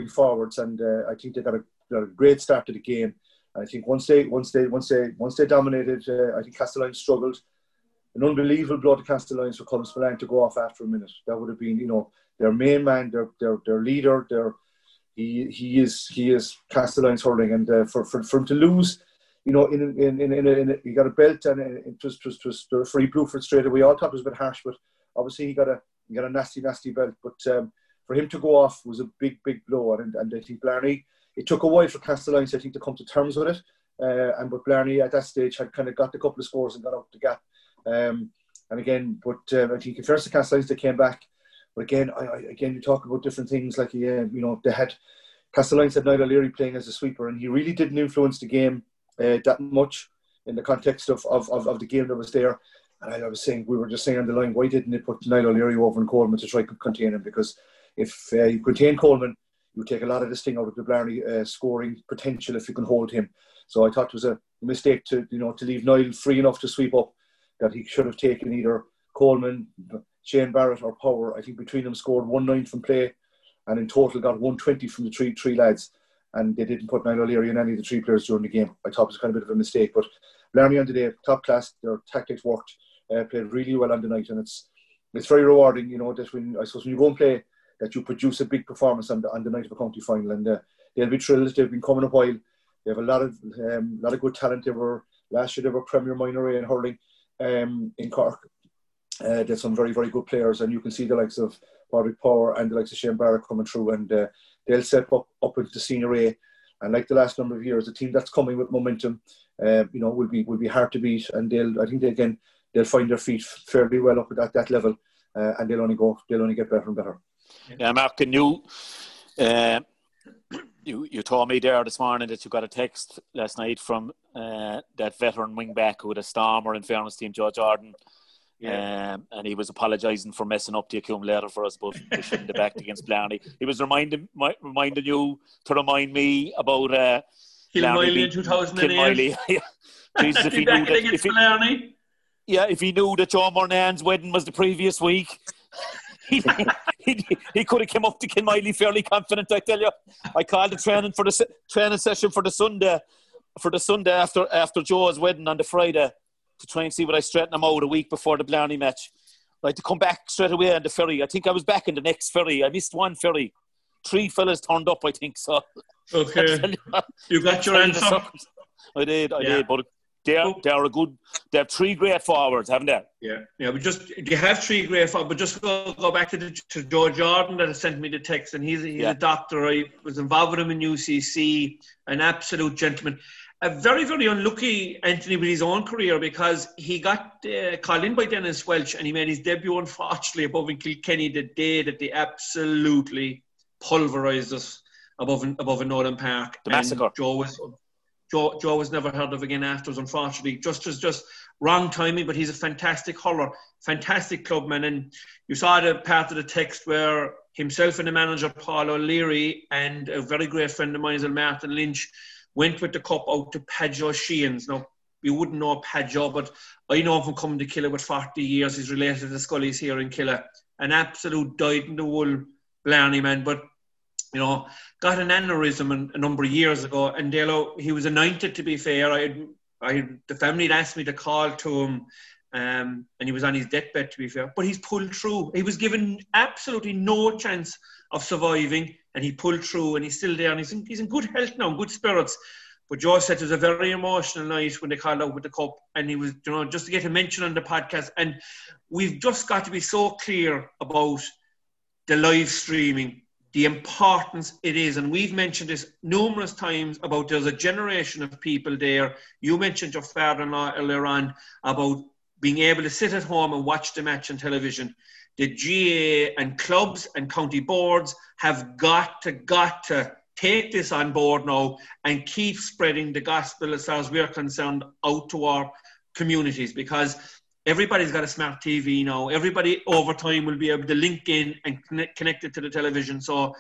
I think they got a great start to the game. And I think once they dominated, I think Castelline struggled. An unbelievable blow to Castelline for Colm Spillane to go off after a minute. That would have been, their main man, their leader. He is Castelline's hurling, and for him to lose, he got a belt, and it was the free blue for it straight away. I thought it was a bit harsh, but obviously he got a nasty belt. But for him to go off was a big blow, and I think Blarney, it took a while for Castelline, I think, to come to terms with it. But Blarney at that stage had kind of got a couple of scores and got out the gap. I think in fairness to Castelline, they came back. But again, you talk about different things like they had Castelline had Niall O'Leary playing as a sweeper, and he really didn't influence the game that much in the context of the game that was there. And we were just saying on the line, why didn't they put Niall O'Leary over in Coleman to try to contain him? Because if you contain Coleman, you take a lot of this thing out of the Blarney scoring potential if you can hold him. So I thought it was a mistake to leave Niall free enough to sweep up, that he should have taken either Coleman, Shane Barrett or Power. I think between them scored 1-9 from play, and in total got 120 from the three lads. And they didn't put Niall O'Leary in any of the three players during the game. I thought it was kind of a bit of a mistake. But Blarney on the day, top class, their tactics worked, played really well on the night, and it's very rewarding, that when you go and play, that you produce a big performance on the night of a county final, and they'll be thrilled. They've been coming a while. They have a lot of good talent. Last year they were Premier Minor A in hurling in Cork. There's some very, very good players, and you can see the likes of Padraig Power and the likes of Shane Barrett coming through, and they'll step up into Senior A. And like the last number of years, a team that's coming with momentum, will be hard to beat, and they'll find their feet fairly well up at that level, and they'll only get better and better. Yeah, Mark, can you told me there this morning that you got a text last night from that veteran wing back who had a stormer, in fairness to him, Joe Jordan. Yeah. And he was apologising for messing up the accumulator for us, but we shouldn't have backed against Blarney. He was reminding you to remind me about Kilmiley in 2008. Jesus, if he knew that, if he knew that Joe Murnan's wedding was the previous week, he could have come up to Kilmiley fairly confident. I tell you, I called the training session for the Sunday after Joe's wedding on the Friday, to try and see what I straighten them out a week before the Blarney match. Like to come back straight away on the ferry. I think I was back in the next ferry. I missed one ferry. 3 fellas turned up, I think so. Okay. You got your answer. I did. But they're a good. They have 3 great forwards, haven't they? Yeah. But you have 3 great forwards. But just go back to Joe Jordan that has sent me the text, and he's a doctor. I was involved with him in UCC. An absolute gentleman. A very, very unlucky Anthony with his own career, because he got called in by Dennis Welch, and he made his debut, unfortunately, above in Kilkenny the day that they absolutely pulverised us above in Nolan Park. The massacre. Joe was never heard of again afterwards, unfortunately. Just wrong timing, but he's a fantastic hurler, fantastic clubman. And you saw the part of the text where himself and the manager, Paul O'Leary, and a very great friend of mine, Martin Lynch, went with the cup out to Padjo Sheehan's. Now, you wouldn't know Padjo, but I know him from coming to Killa with 40 years. He's related to the Scullies here in Killa. An absolute dyed-in-the-wool Blarney man, but got an aneurysm a number of years ago, and he was anointed, to be fair. The family had asked me to call to him, and he was on his deathbed, to be fair. But he's pulled through. He was given absolutely no chance of surviving, and he pulled through, and he's still there, and he's in good health now, good spirits. But Joe said it was a very emotional night when they called out with the cup, and he was, just to get a mention on the podcast. And we've just got to be so clear about the live streaming, the importance it is. And we've mentioned this numerous times about there's a generation of people there. You mentioned your father-in-law earlier on about being able to sit at home and watch the match on television. The GA and clubs and county boards have got to take this on board now and keep spreading the gospel, as far as we're concerned, out to our communities, because everybody's got a smart TV now. Everybody over time will be able to link in and connect it to the television. So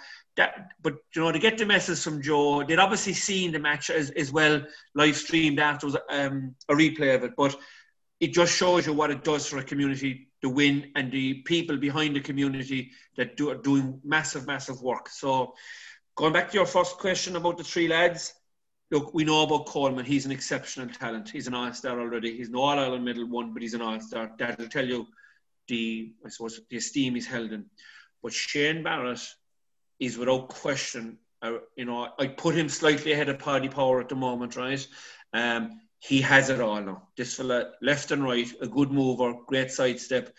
to get the message from Joe, they'd obviously seen the match as well, live streamed afterwards, a replay of it. But it just shows you what it does for a community to win, and the people behind the community that are doing massive, massive work. So going back to your first question about the three lads, look, we know about Coleman. He's an exceptional talent. He's an all-star already. He's an All-Ireland medal one, but he's an all-star. That'll tell you the esteem he's held in. But Shane Barrett is without question, I put him slightly ahead of Paddy Power at the moment, right? He has it all now. This fella, left and right, a good mover, great sidestep.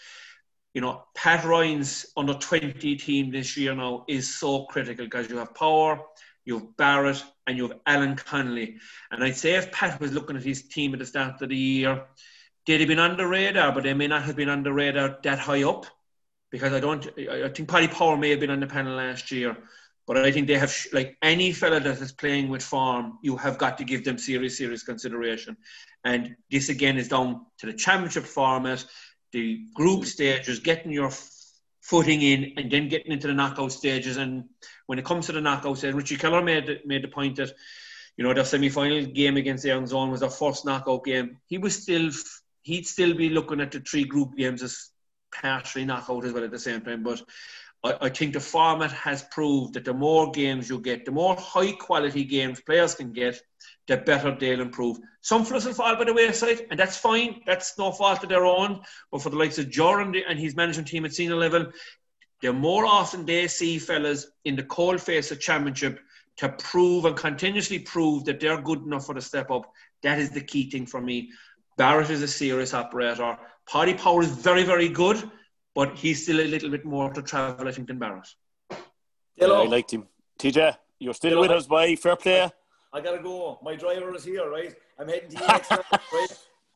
Pat Ryan's under 20 team this year now is so critical, because you have Power, you have Barrett, and you have Alan Connolly. And I'd say if Pat was looking at his team at the start of the year, they'd have been on the radar, but they may not have been on the radar that high up, because I think Paddy Power may have been on the panel last year, but I think they have, like any fella that is playing with form, you have got to give them serious consideration. And this again is down to the championship format, the group stages, getting your footing in, and then getting into the knockout stages. And when it comes to the knockout stage, Richie Keller made the point that, their semi-final game against Ayrton was their first knockout game. He'd still be looking at the three group games as partially knockout as well at the same time. But I think the format has proved that the more games you get, the more high-quality games players can get, the better they'll improve. Some fellas will fall by the wayside, and that's fine. That's no fault of their own. But for the likes of Joran and his management team at senior level, the more often they see fellas in the cold face of championship to prove and continuously prove that they're good enough for the step up, that is the key thing for me. Barrett is a serious operator. Paddy Power is very, very good, but he's still a little bit more to travel, I think, than Barrett. Yeah, I liked him. TJ, you're still with us, boy. Fair play. I gotta go. My driver is here, right? I'm heading to Yates, right?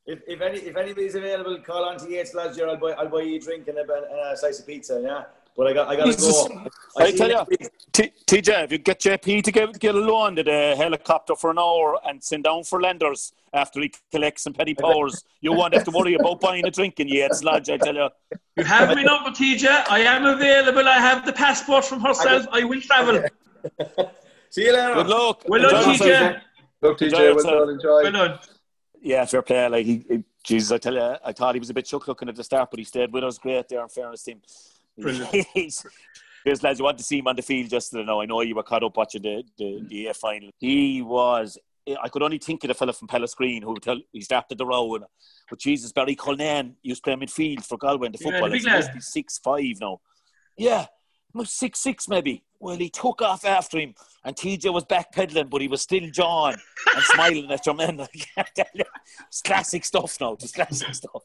If anybody's available, call on to Yates Lodge here. I'll buy you a drink and a slice of pizza, yeah. But I gotta go. I tell you, TJ, if you get JP to get a loan to the helicopter for an hour and send down for Lenders after he collects some petty powers, you won't have to worry about buying a drink in Yates Lodge, I tell you. You have me number, TJ. I am available. I have the passport from herself. I will travel. See you later. Good luck. Well done, TJ. Look, TJ, well done. Enjoy. Well done. Yeah, fair play. Like Jesus, I tell you, I thought he was a bit shook looking at the start, but he stayed with us great there. In fairness to him. Brilliant. Here's lads, you want to see him on the field yesterday now. I know you were caught up watching the AF final. He was, I could only think of the fella from Pellis Green who he started the row. But Jesus, Barry Cullinan used to play midfield for Galway in the football. He must be 6'5" now. Yeah, 6'6" maybe. Well, he took off after him, and TJ was backpedaling, but he was still jawing and smiling at your men. It's classic stuff now. Just classic stuff.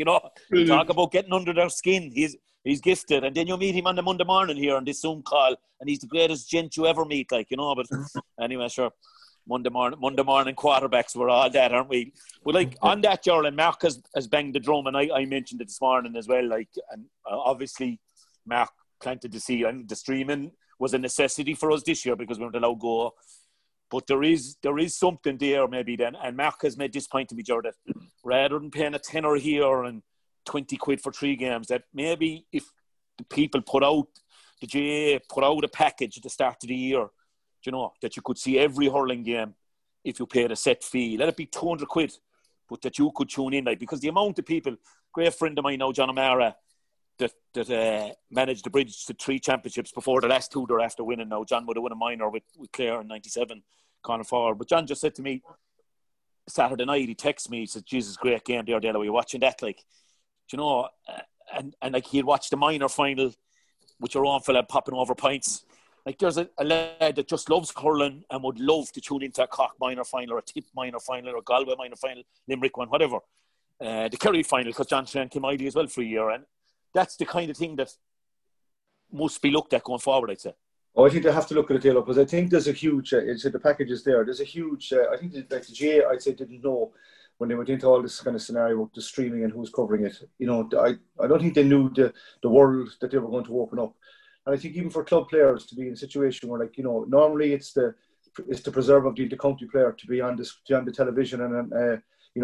Talk about getting under their skin. He's gifted, and then you meet him on the Monday morning here on this Zoom call, and he's the greatest gent you ever meet. But anyway, sure. Monday morning quarterbacks were all that, aren't we? But on that, Gerald, Mark has banged the drum, and I mentioned it this morning as well. And obviously, Mark planted the seed, and the streaming was a necessity for us this year because we weren't allowed to go But there is something there maybe then. And Mark has made this point to me, Jared, that rather than paying a tenner here and 20 quid for 3 games, that maybe if the people the GAA put out a package at the start of the year, you know, that you could see every hurling game if you paid a set fee. Let it be 200 quid, but that you could tune in, like, because the amount of people, great friend of mine now, John O'Mara, that managed the Bridge to 3 championships before the last 2 they're after winning now. John would have won a minor with Clare in 97, Conor Ford. But John just said to me Saturday night, he texted me, he said, Jesus, great game there, Dale. Were you watching that? Like, you know, and like he'd watched the minor final with your own fella popping over pints. Like, there's a lad that just loves hurling and would love to tune into a Cork minor final or a Tip minor final or Galway minor final, Limerick one, whatever. The Kerry final, because John Shane came ID as well for a year. And that's the kind of thing that must be looked at going forward, I'd say. Oh, I think they have to look at it, Dale, because I think there's a huge, the package is there. There's a huge, I think like the GA, I'd say, didn't know when they went into all this kind of scenario with the streaming and who's covering it. You know, I don't think they knew the world that they were going to open up. And I think even for club players to be in a situation where, like, you know, normally it's the preserve of the county player to be on the television and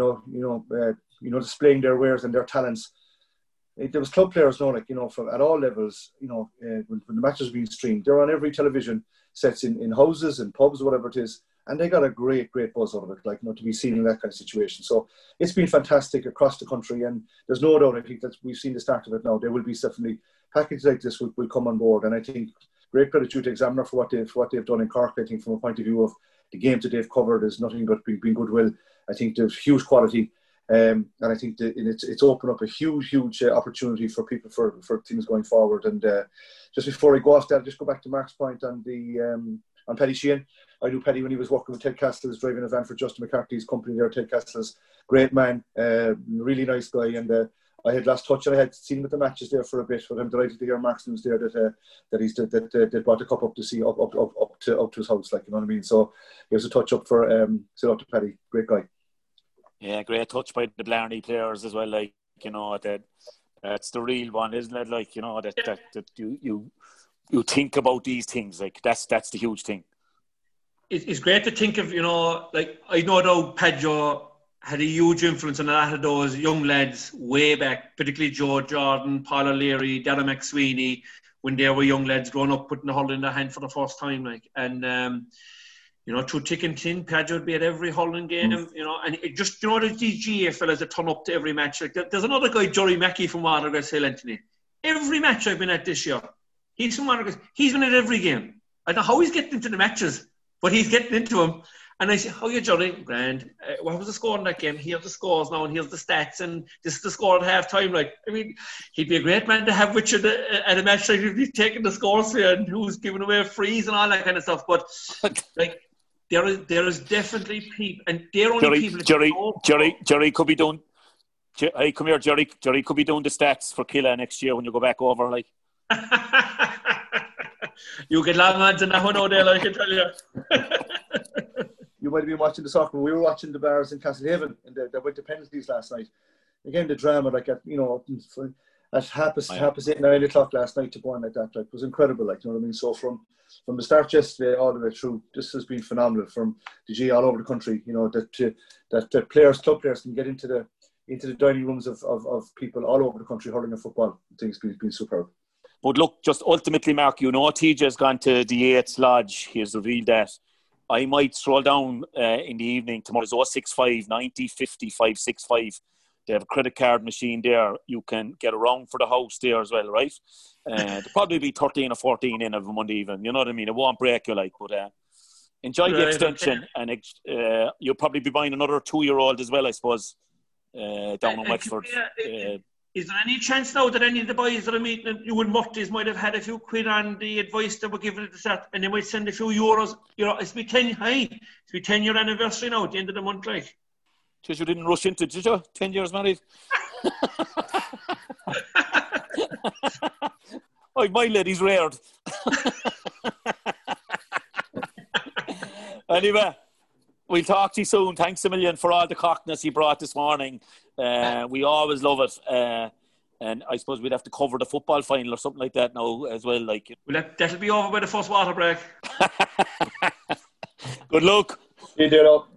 displaying their wares and their talents. There was club players now, like, you know, from at all levels, you know, when the matches are being streamed, they're on every television sets in houses and pubs, whatever it is, and they got a great buzz out of it, like, you know, to be seen in that kind of situation. So it's been fantastic across the country, and there's no doubt, I think, that we've seen the start of it now. There will be definitely packages like this will come on board, and I think great credit to Examiner for what they've done in Cork. I think from a point of view of the games that they've covered is nothing but being goodwill. I think there's huge quality. And I think that it's opened up a huge opportunity for people for things going forward. And just before I go off that, I'll just go back to Mark's point on on Paddy Sheehan. I knew Paddy when he was working with Ted Castells, driving a van for Justin McCarthy's company there. Ted Castells, great man, really nice guy. And I had lost touch, and I had seen him at the matches there for a bit. But I'm delighted to hear Mark's news there that they brought a cup up to see up to his house, like, you know what I mean. So here's a touch up for shout out to Paddy, great guy. Yeah, great touch by the Blarney players as well. Like, you know, that's the real one, isn't it? Like, you know, that you think about these things. Like, that's the huge thing. It's great to think of, you know, like, I know though Padjo had a huge influence on a lot of those young lads way back, particularly Joe Jordan, Paul O'Leary, Darren McSweeney, when they were young lads growing up, putting the hurl in their hand for the first time, like, and you know, through thick and thin, Padjo would be at every hurling game, you know, and it just, you know, there's these GA fellas that turn up to every match. Like, there's another guy, Jory Mackey from Watergrass Hill, Anthony. Every match I've been at this year, he's from Watergrass. He's been at every game. I don't know how he's getting into the matches, but he's getting into them. And I say, how are you, Johnny? Grand. What was the score in that game? Here's the scores now, and here's the stats, and this is the score at half time. Like, I mean, he'd be a great man to have with you at a match, like, if he's taking the scores for you and who's giving away frees and all that kind of stuff. But, like, there is definitely people, and they're only people. Jerry could be doing. Hey, come here, Jerry. Jerry could be doing the stats for Killa next year when you go back over, like. You get long odds in that one, O'Dell, I can tell you. You might have been watching the soccer. We were watching the Bars in Castlehaven, and they went to penalties last night. Again, the drama, like, at 8:30, 9 o'clock last night to go on like that, like, was incredible. Like, you know what I mean? So from the start yesterday all the way through, this has been phenomenal from the G all over the country. You know, that players, club players, can get into the dining rooms of people all over the country hurling a football. I think it's been superb. But look, just ultimately, Mark, you know, TJ has gone to the 8th Lodge. He has revealed that. I might stroll down in the evening tomorrow. It's 065 90 50 565. They have a credit card machine there. You can get around for the house there as well, right? There'll probably be 13 or 14 in of a Monday even. You know what I mean? It won't break you, like. But enjoy the extension. And you'll probably be buying another 2-year-old as well, I suppose, down in Wexford. Is there any chance now that any of the boys that are meeting you and Murtys might have had a few quid on the advice that were given at the start, and they might send a few euros? You know, it's my 10-year anniversary now at the end of the month, like. Because you didn't rush into it, did you? 10 years married. Oh, my lady's reared. Anyway, we'll talk to you soon. Thanks a million for all the cockness you brought this morning. We always love it. And I suppose we'd have to cover the football final or something like that now as well. Like, that'll be over by the first water break. Good luck. See you, Dale.